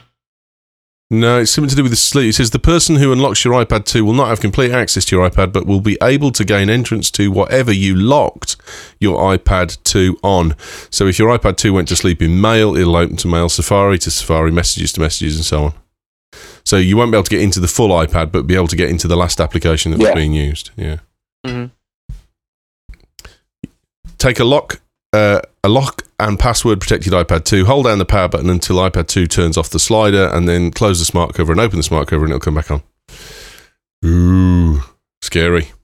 No, it's something to do with the sleep. It says the person who unlocks your iPad two will not have complete access to your iPad, but will be able to gain entrance to whatever you locked your iPad two on. So if your iPad two went to sleep in Mail, it'll open to Mail, Safari to Safari, Messages to Messages, and so on. So you won't be able to get into the full iPad, but be able to get into the last application that was yeah. being used. Yeah. Mm-hmm. Take a lock, uh, a lock and password protected iPad two. Hold down the power button until iPad two turns off the slider, and then close the smart cover and open the smart cover, and it'll come back on. Ooh, scary.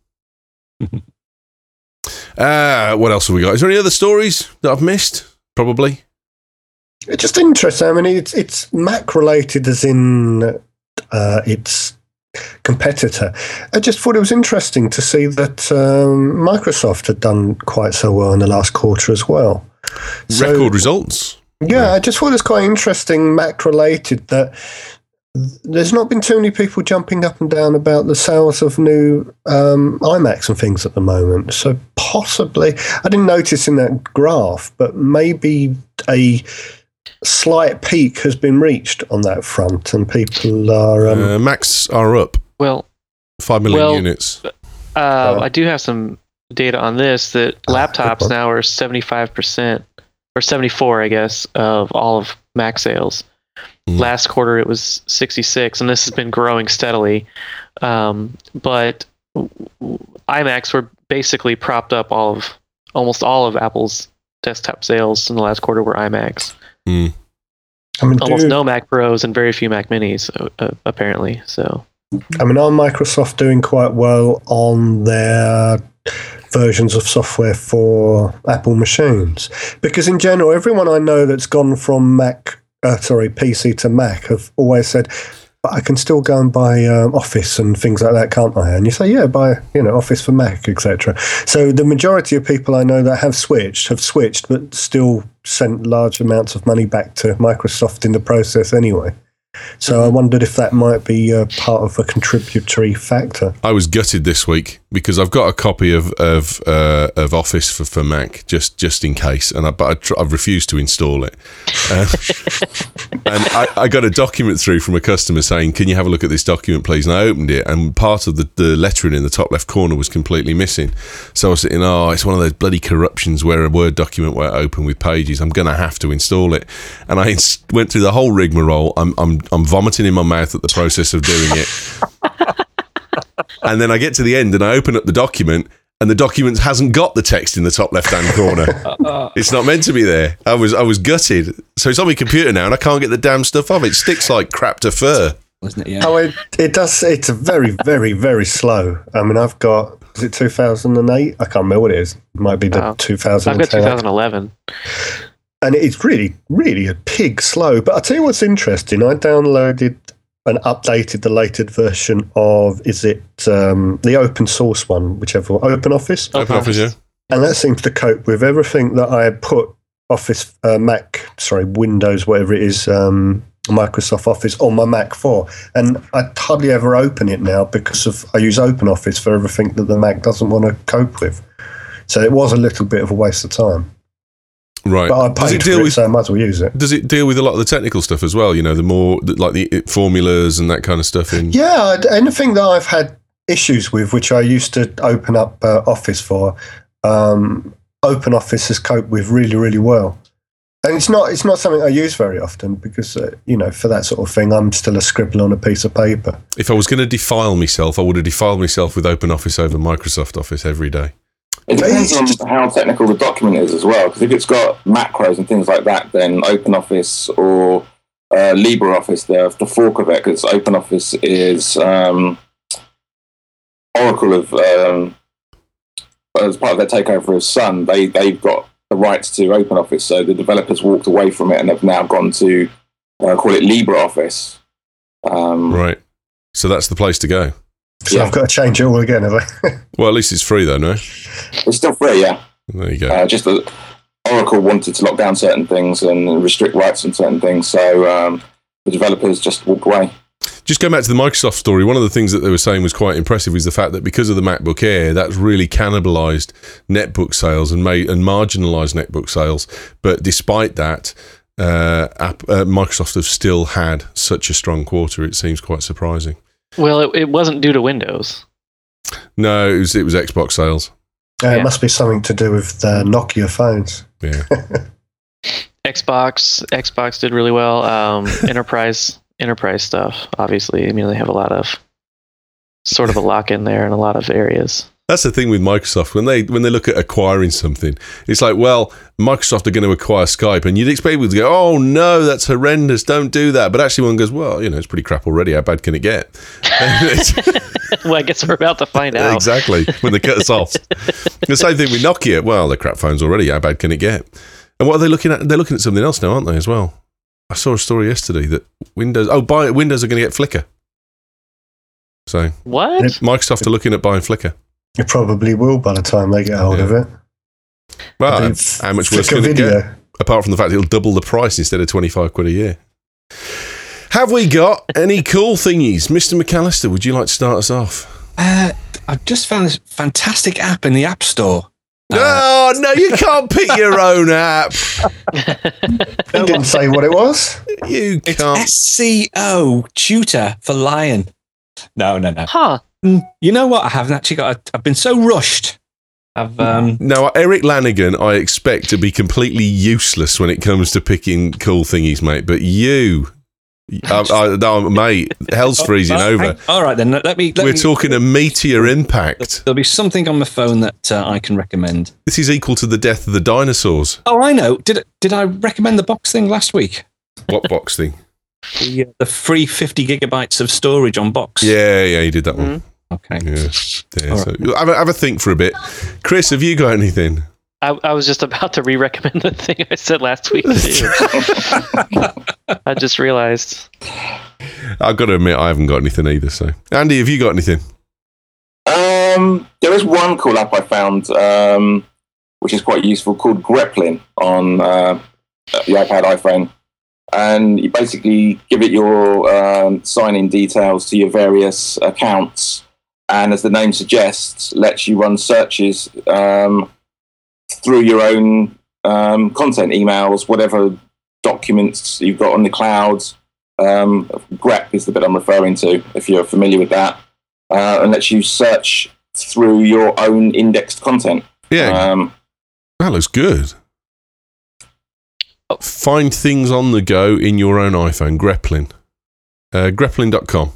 uh, what else have we got? Is there any other stories that I've missed? Probably. It's just interesting. I mean, it's it's Mac related, as in uh, its competitor. I just thought it was interesting to see that um, Microsoft had done quite so well in the last quarter as well. So, record results. Yeah, yeah, I just thought it was quite interesting, Mac related, that there's not been too many people jumping up and down about the sales of new um, iMacs and things at the moment. So possibly, I didn't notice in that graph, but maybe a slight peak has been reached on that front, and people are um, uh, Macs are up. Well, five million well, units. Uh, uh, I do have some data on this that laptops uh, now are seventy-five percent or seventy-four, I guess, of all of Mac sales. Mm. Last quarter it was sixty-six, and this has been growing steadily. Um, but iMacs were basically propped up all of almost all of Apple's desktop sales in the last quarter were iMacs. Mm. I mean, almost do, no Mac Pros and very few Mac Minis, uh, apparently. So, I mean, are Microsoft doing quite well on their versions of software for Apple machines? Because in general, everyone I know that's gone from Mac, uh, sorry, P C to Mac have always said, but I can still go and buy um, Office and things like that, can't I? And you say, yeah, buy, you know, Office for Mac, et cetera. So the majority of people I know that have switched have switched, but still sent large amounts of money back to Microsoft in the process anyway. So mm-hmm. I wondered if that might be uh, part of a contributory factor. I was gutted this week because I've got a copy of of, uh, of Office for, for Mac just, just in case, and I, but I tr- I've refused to install it. Uh, and I, I got a document through from a customer saying, "Can you have a look at this document, please?" And I opened it, and part of the, the lettering in the top left corner was completely missing. So I was thinking, "Oh, it's one of those bloody corruptions where a Word document won't open with pages. I'm going to have to install it." And I ins- went through the whole rigmarole. I'm I'm I'm vomiting in my mouth at the process of doing it. And then I get to the end and I open up the document, and the document hasn't got the text in the top left-hand corner. It's not meant to be there. I was I was gutted. So it's on my computer now, and I can't get the damn stuff off. It sticks like crap to fur. Wasn't it? Yeah. Oh, it, it does. It's very, very, very slow. I mean, I've got Is it two thousand eight? I can't remember what it is. It might be the Oh. two thousand ten. I've got two thousand eleven. And it's really, really a pig slow. But I'll tell you what's interesting. I downloaded and updated the latest version of, is it um, the open source one, whichever one, OpenOffice? Open Office, yeah. And that seems to cope with everything that I had put Office, uh, Mac, sorry, Windows, whatever it is, um, Microsoft Office on my Mac for. And I hardly ever open it now because of I use OpenOffice for everything that the Mac doesn't want to cope with. So it was a little bit of a waste of time. Right. But I Does it paid deal for it, with so I might as well use it. Does it deal with a lot of the technical stuff as well? You know, the more like the it- formulas and that kind of stuff in. Yeah, I'd- anything that I've had issues with, which I used to open up uh, Office for, um, OpenOffice has coped with really, really well. And it's not it's not something I use very often because, uh, you know, for that sort of thing, I'm still a scribble on a piece of paper. If I was going to defile myself, I would have defiled myself with Open Office over Microsoft Office every day. It depends on how technical the document is as well, because if it's got macros and things like that, then OpenOffice or uh, LibreOffice, the, the fork of it, because OpenOffice is um, Oracle of, um, as part of their takeover of Sun, they, they've got the rights to OpenOffice, so the developers walked away from it and have now gone to uh, call it LibreOffice. Um, Right. So that's the place to go. So Yeah. I've got to change it all again, have I? Well, at least it's free though, no? It's still free, yeah. There you go. Uh, just that Oracle wanted to lock down certain things and restrict rights on certain things, so um, the developers just walked away. Just going back to the Microsoft story, one of the things that they were saying was quite impressive is the fact that because of the MacBook Air, that's really cannibalized netbook sales and made and marginalized netbook sales. But despite that, uh, app, uh, Microsoft have still had such a strong quarter. It seems quite surprising. Well, it, it wasn't due to Windows. No, it was it was Xbox sales. Uh, Yeah. It must be something to do with the Nokia phones. Yeah. Xbox Xbox did really well. Um, enterprise enterprise stuff, obviously. I mean, they have a lot of sort of a lock in there in a lot of areas. That's the thing with Microsoft. When they when they look at acquiring something, it's like, well, Microsoft are going to acquire Skype, and you'd expect people to go, oh, no, that's horrendous, don't do that. But actually one goes, well, you know, it's pretty crap already. How bad can it get? Well, I guess we're about to find out. Exactly, when they cut us off. The same thing with Nokia. Well, they're crap phones already. How bad can it get? And what are they looking at? They're looking at something else now, aren't they, as well? I saw a story yesterday that Windows, oh, buy, Windows are going to get Flickr. So What? Microsoft are looking at buying Flickr. It probably will by the time they get hold Yeah. of it. Well, I mean, how much worse Flickr can it video. get? Apart from the fact it'll double the price instead of twenty-five quid a year. Have we got any cool thingies? Mister McAllister, would you like to start us off? Uh, I've just found this fantastic app in the App Store. oh, no, you can't pick your own app. It didn't say what it was. You It's can't. S C O Tutor for Lion. No, no, no. Huh. Mm, You know what? I haven't actually got. A, I've been so rushed. I've um. Now, Eric Lanigan, I expect to be completely useless when it comes to picking cool thingies, mate. But you, I, I, no, mate, hell's freezing Oh, over. hang- All right then. Let me. Let We're me, talking a meteor impact. There'll be something on my phone that uh, I can recommend. This is equal to the death of the dinosaurs. Oh, I know. Did did I recommend the box thing last week? What box thing? The, uh, the free fifty gigabytes of storage on box. Yeah, yeah, you did that one. Okay. Yeah. yeah All so, have, a, have a think for a bit. Chris, have you got anything? I, I was just about to re-recommend the thing I said last week too. I just realized. I've got to admit, I haven't got anything either. So, Andy, have you got anything? Um, there is one cool app I found, um, which is quite useful, called Greplin on uh, the iPad, iPhone. And you basically give it your um, sign-in details to your various accounts, and as the name suggests, lets you run searches um, through your own um, content, emails, whatever documents you've got on the clouds. Um, grep is the bit I'm referring to, if you're familiar with that, uh, and lets you search through your own indexed content. Yeah, Um, that looks good. Find things on the go in your own iPhone. Greplin. Uh, Greplin dot com.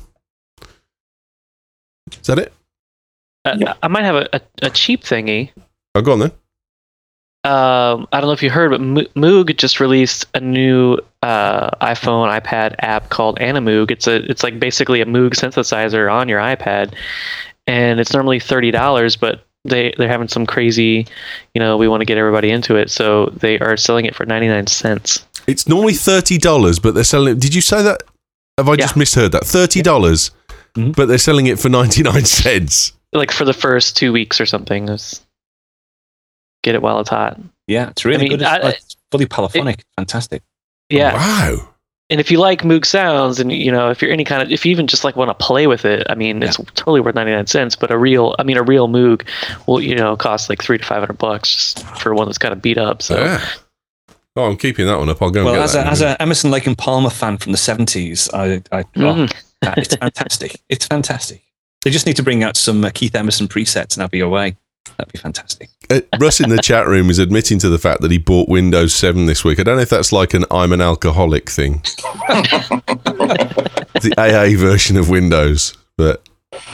Is that it? Uh, Yeah. I might have a, a, a cheap thingy. Oh, go on then. Um, I don't know if you heard, but Mo- Moog just released a new uh, iPhone, iPad app called Animoog. It's a, it's like basically a Moog synthesizer on your iPad, and it's normally thirty dollars, but they they're having some crazy, you know, we want to get everybody into it, so they are selling it for ninety-nine cents. It's normally thirty dollars, but they're selling it. Did you say that? Have I just Yeah. misheard that? thirty dollars, Mhm. but they're selling it for ninety-nine cents. Like for the first two weeks or something. It's, get it while it's hot. Yeah, it's really I mean, good. It's, I- it's fully polyphonic. Fantastic. Yeah. Wow. And if you like Moog sounds, and you know, if you're any kind of, if you even just like want to play with it, I mean, it's totally worth ninety-nine cents. But a real, I mean, a real Moog will, you know, cost like three to five hundred bucks just for one that's kind of beat up. So Yeah. Oh, I'm keeping that one up. I'll go and Well, get as that. a, as a Emerson, Lake and Palmer fan from the seventies, I, I oh, Mhm. uh, it's fantastic. It's fantastic. They just need to bring out some uh, Keith Emerson presets, and I'll be away. That'd be fantastic. Uh, Russ in the chat room is admitting to the fact that he bought Windows seven this week. I don't know if that's like an I'm an alcoholic thing. The A A version of Windows. But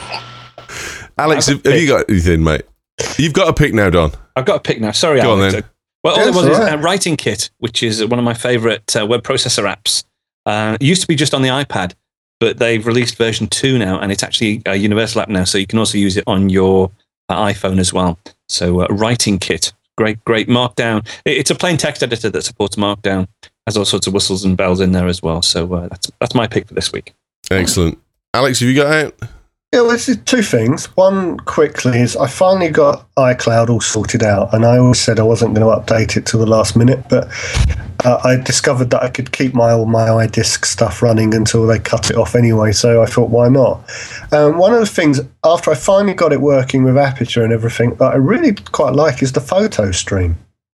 Alex, have, have you got anything, mate? You've got a pick now, Don. I've got a pick now. Sorry, Go on Alex. then. Well, all Yeah, it was it's is all right. uh, Writing Kit, which is one of my favorite uh, web processor apps. Uh, it used to be just on the iPad, but they've released version two now, and it's actually a universal app now, so you can also use it on your uh, iPhone as well. So, uh, Writing Kit, great, great Markdown. It, it's a plain text editor that supports Markdown. Has all sorts of whistles and bells in there as well. So uh, that's that's my pick for this week. Excellent. Alex, have you got out? Yeah, well, this is two things. One, quickly, is I finally got iCloud all sorted out, and I always said I wasn't going to update it till the last minute, but uh, I discovered that I could keep my all my iDisk stuff running until they cut it off anyway, so I thought, why not? Um, one of the things, after I finally got it working with Aperture and everything, that I really quite like is the photo stream.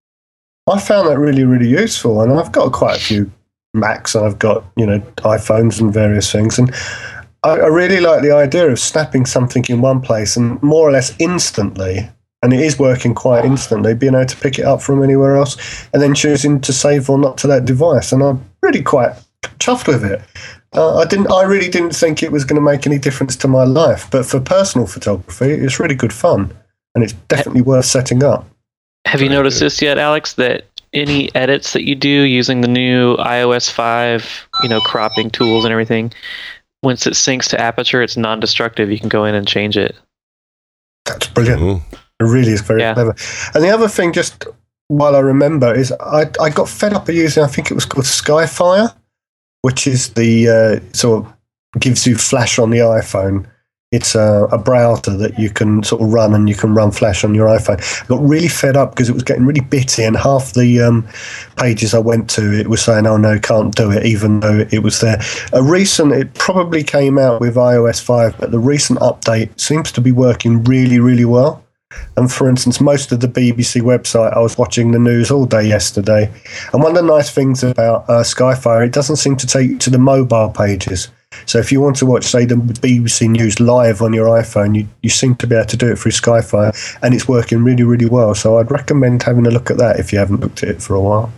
I found that really, really useful, and I've got quite a few Macs, and I've got, you know, iPhones and various things, and I, I really like the idea of snapping something in one place and more or less instantly, and it is working quite instantly, being able to pick it up from anywhere else and then choosing to save or not to that device. And I'm really quite chuffed with it. Uh, I didn't. I really didn't think it was going to make any difference to my life, but for personal photography, it's really good fun, and it's definitely worth setting up. have you noticed this yet, Alex? That any edits that you do using the new i O S five, you know, cropping tools and everything, once it syncs to Aperture, it's non-destructive. You can go in and change it. That's brilliant. Ooh. It really is very Yeah. clever. And the other thing, just while I remember, is I, I got fed up of using, I think it was called Skyfire, which is the uh, sort of gives you Flash on the iPhone. It's a, a browser that you can sort of run, and you can run Flash on your iPhone. I got really fed up because it was getting really bitty, and half the um, pages I went to, it was saying, oh no, can't do it, even though it was there. A recent, it probably came out with i O S five, but the recent update seems to be working really, really well. And for instance, most of the B B C website, I was watching the news all day yesterday. And one of the nice things about uh, Skyfire, it doesn't seem to take you to the mobile pages. So if you want to watch, say, the B B C News live on your iPhone, you, you seem to be able to do it through Skyfire, and it's working really, really well. So I'd recommend having a look at that if you haven't looked at it for a while.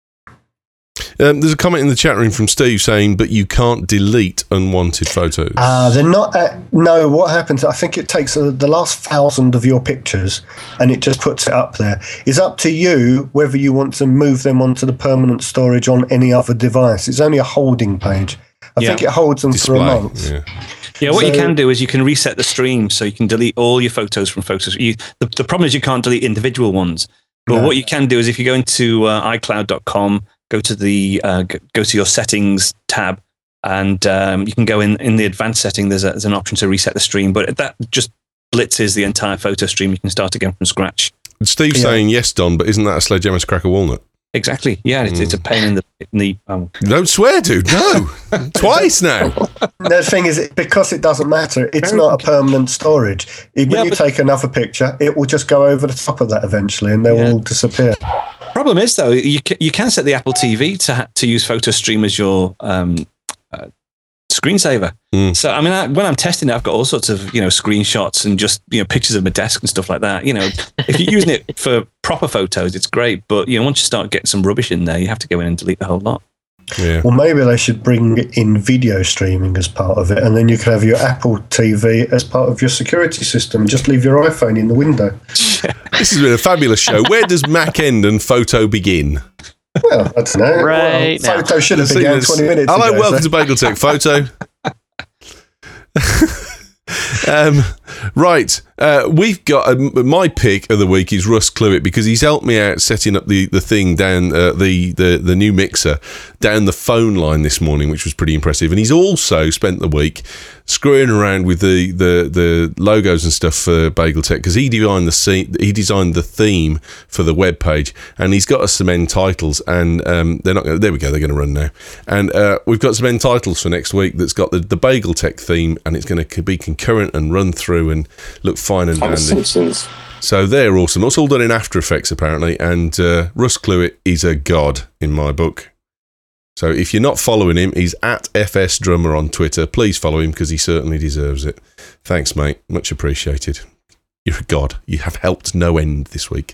Um, there's a comment in the chat room from Steve saying, but you can't delete unwanted photos. Uh, they're not. At, no, what happens? I think it takes uh, the last thousand of your pictures and it just puts it up there. It's up to you whether you want to move them onto the permanent storage on any other device. It's only a holding page. I Yeah. think it holds them Display. for a month. Yeah. Yeah, what you So- can do is you can reset the stream, so you can delete all your photos from photos. You, the, the problem is you can't delete individual ones. But No. what you can do is if you go into uh, i cloud dot com, go to the uh, g- go to your settings tab, and um, you can go in in the advanced setting. There's, a, there's an option to reset the stream, but that just blitzes the entire photo stream. You can start again from scratch. Steve's Yeah. saying yes, Don, but isn't that a sledgehammer to crack a walnut? Exactly. Yeah, it's, it's a pain in the in the. Um, Don't swear, dude. No. Twice now. The thing is, it- because it doesn't matter, it's not a permanent storage. If Yeah, when you but- take another picture, it will just go over the top of that eventually, and they Yeah. will all disappear. Problem is, though, you can, you can set the Apple T V to ha- to use PhotoStream as your um, uh, screensaver. Mm. So, I mean, I, when I'm testing it, I've got all sorts of you know screenshots and just you know pictures of my desk and stuff like that. You know, if you're using it for proper photos, it's great. But you know, once you start getting some rubbish in there, you have to go in and delete the whole lot. Yeah. Well, maybe they should bring in video streaming as part of it, and then you can have your Apple T V as part of your security system. Just leave your iPhone in the window. This has been a fabulous show. Where does Mac end and photo begin? Well, I don't know. Right well, now. photo should have See, begun there's- twenty minutes Hello, ago. welcome so- to Bagel Tech Photo. um, Right, uh, we've got uh, my pick of the week is Russ Clewitt because he's helped me out setting up the, the thing down uh, the, the the new mixer down the phone line this morning, which was pretty impressive. And he's also spent the week screwing around with the, the, the logos and stuff for BagelTech because he designed the scene, he designed the theme for the web page, and he's got us some end titles, and um, they're not. Gonna, there we go, they're going to run now, and uh, we've got some end titles for next week that's got the, the BagelTech theme, and it's going to be concurrent and run through and look fine and dandy. Simpsons. So they're awesome. It's all done in After Effects apparently, and uh, Russ Clewitt is a god in my book. So if you're not following him, he's at F S Drummer on Twitter. Please follow him because he certainly deserves it. Thanks, mate. Much appreciated. You're a god. You have helped no end this week.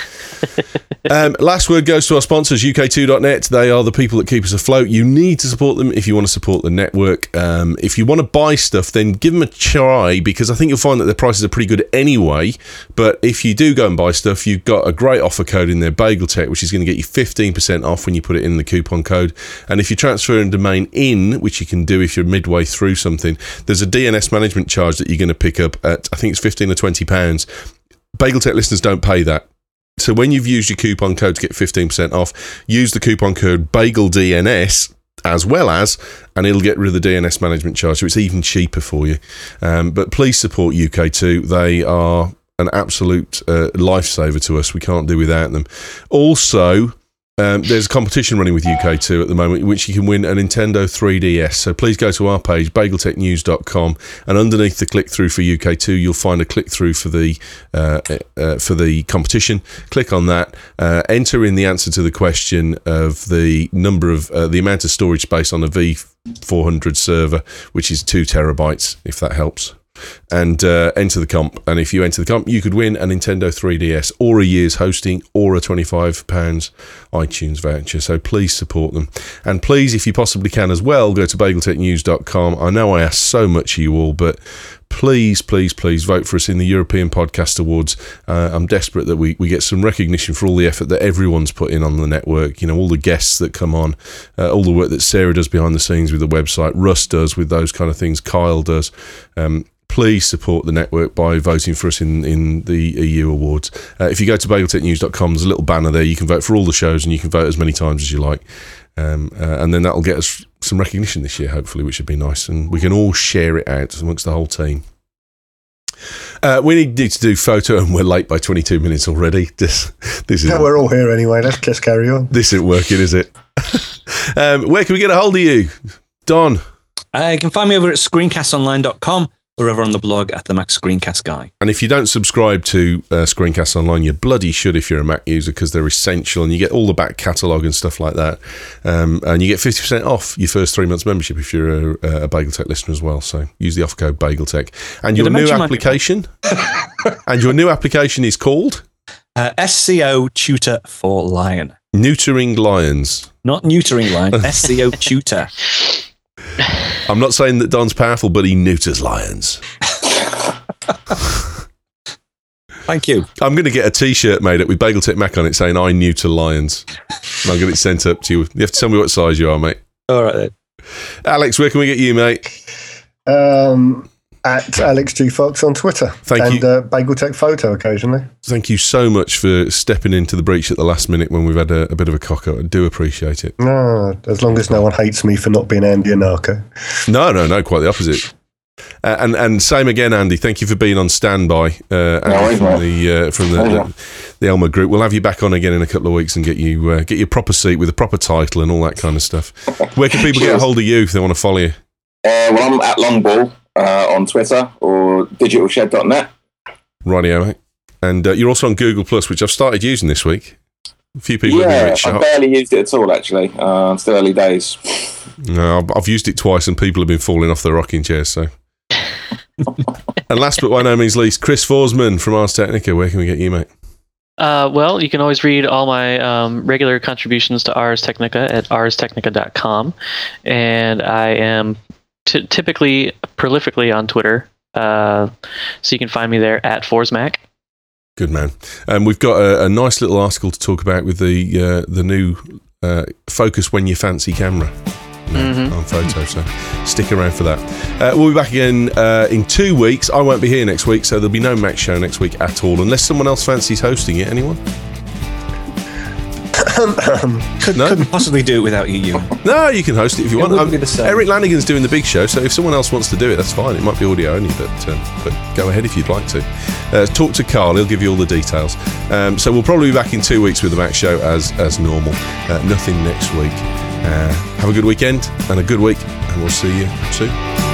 um, last word goes to our sponsors, U K two dot net. They are the people that keep us afloat. You need to support them if you want to support the network. Um, if you want to buy stuff, then give them a try because I think you'll find that their prices are pretty good anyway. But if you do go and buy stuff, you've got a great offer code in there, BagelTech, which is going to get you fifteen percent off when you put it in the coupon code. And if you transfer a domain in, which you can do if you're midway through something, there's a D N S management charge that you're going to pick up at, I think it's fifteen or twenty pounds. BagelTech listeners don't pay that. So when you've used your coupon code to get fifteen percent off, use the coupon code BagelDNS as well as, and it'll get rid of the D N S management charge, so it's even cheaper for you. Um, but please support U K two. They are an absolute uh, lifesaver to us. We can't do without them. Also, Um, there's a competition running with U K two at the moment in which you can win a Nintendo three D S. So please go to our page, bageltech news dot com, and underneath the click-through for U K two, you'll find a click-through for the uh, uh, for the competition. Click on that, uh, enter in the answer to the question of the number of uh, the amount of storage space on a V four hundred server, which is two terabytes, if that helps. And uh, enter the comp, and if you enter the comp you could win a Nintendo three D S or a year's hosting or a twenty-five pounds iTunes voucher. So please support them, and please, if you possibly can as well, go to bageltech news dot com. I know I ask so much of you all, but please please please vote for us in the European Podcast Awards. uh, I'm desperate that we, we get some recognition for all the effort that everyone's put in on the network, you know, all the guests that come on, uh, all the work that Sarah does behind the scenes with the website, Russ does with those kind of things, Kyle does. um, Please support the network by voting for us in, in the E U Awards. Uh, if you go to bageltech news dot com, there's a little banner there. You can vote for all the shows and you can vote as many times as you like. Um, uh, and then that'll get us some recognition this year, hopefully, which would be nice. And we can all share it out amongst the whole team. Uh, we need to do photo, and we're late by twenty-two minutes already. This, this is Yeah, we're all here anyway. Let's just carry on. This isn't working, is it? um, where can we get a hold of you, Don? Uh, you can find me over at screencast online dot com. Or over on the blog at the Mac Screencast Guy. And if you don't subscribe to uh, Screencast Online, you bloody should if you're a Mac user, because they're essential, and you get all the back catalogue and stuff like that. Um, and you get fifty percent off your first three months membership if you're a, a BagelTech listener as well. So use the offer code BagelTech. And your new application, and your new application is called? Uh, S C O Tutor for Lion. Neutering Lions. Not neutering lion, S C O Tutor. I'm not saying that Don's powerful, but he neuters lions. Thank you. I'm going to get a T-shirt made up with BagelTech Mac on it saying I neuter lions. And I'll get it sent up to you. You have to tell me what size you are, mate. All right then. Alex, where can we get you, mate? Um, at Alex G Fox on Twitter. Thank and, you. And uh, BagelTech Photo occasionally. Thank you so much for stepping into the breach at the last minute when we've had a, a bit of a cock-up. I do appreciate it. No, as long as no one hates me for not being Andy Anarcho. No, no, no, quite the opposite. Uh, and and same again, Andy. Thank you for being on standby. Uh, Andy from the uh, from the, the the Elmer Group. We'll have you back on again in a couple of weeks and get you uh, get your proper seat with a proper title and all that kind of stuff. Where can people get a hold of you if they want to follow you? Uh, well, I'm at Longball uh, on Twitter or digital shed dot net. Rightio, mate. And uh, you're also on Google Plus, which I've started using this week. A few people have been a bit Yeah, I shocked. barely used it at all, actually. Uh, it's still early days. No, I've- I've used it twice and people have been falling off their rocking chairs. So. And last but by no means least, Chris Forsman from Ars Technica. Where can we get you, mate? Uh, well, you can always read all my um, regular contributions to Ars Technica at ars technica dot com. And I am t- typically prolifically on Twitter. Uh, so you can find me there at Forsmac. Good man. Um, we've got a, a nice little article to talk about with the uh, the new uh, Focus When You Fancy camera. now Mhm. on photo, so stick around for that. Uh, we'll be back again uh, in two weeks. I won't be here next week, so there'll be no Mac show next week at all, unless someone else fancies hosting it. Anyone? Could, No? Couldn't possibly do it without you, Ewan. No, you can host it if you It want. wouldn't be the same. Eric Lanigan's doing the big show, so if someone else wants to do it, that's fine. It might be audio only, but um, but go ahead if you'd like to. Uh, talk to Carl; he'll give you all the details. Um, so we'll probably be back in two weeks with the Mac show as as normal. Uh, nothing next week. Uh, have a good weekend and a good week, and we'll see you soon.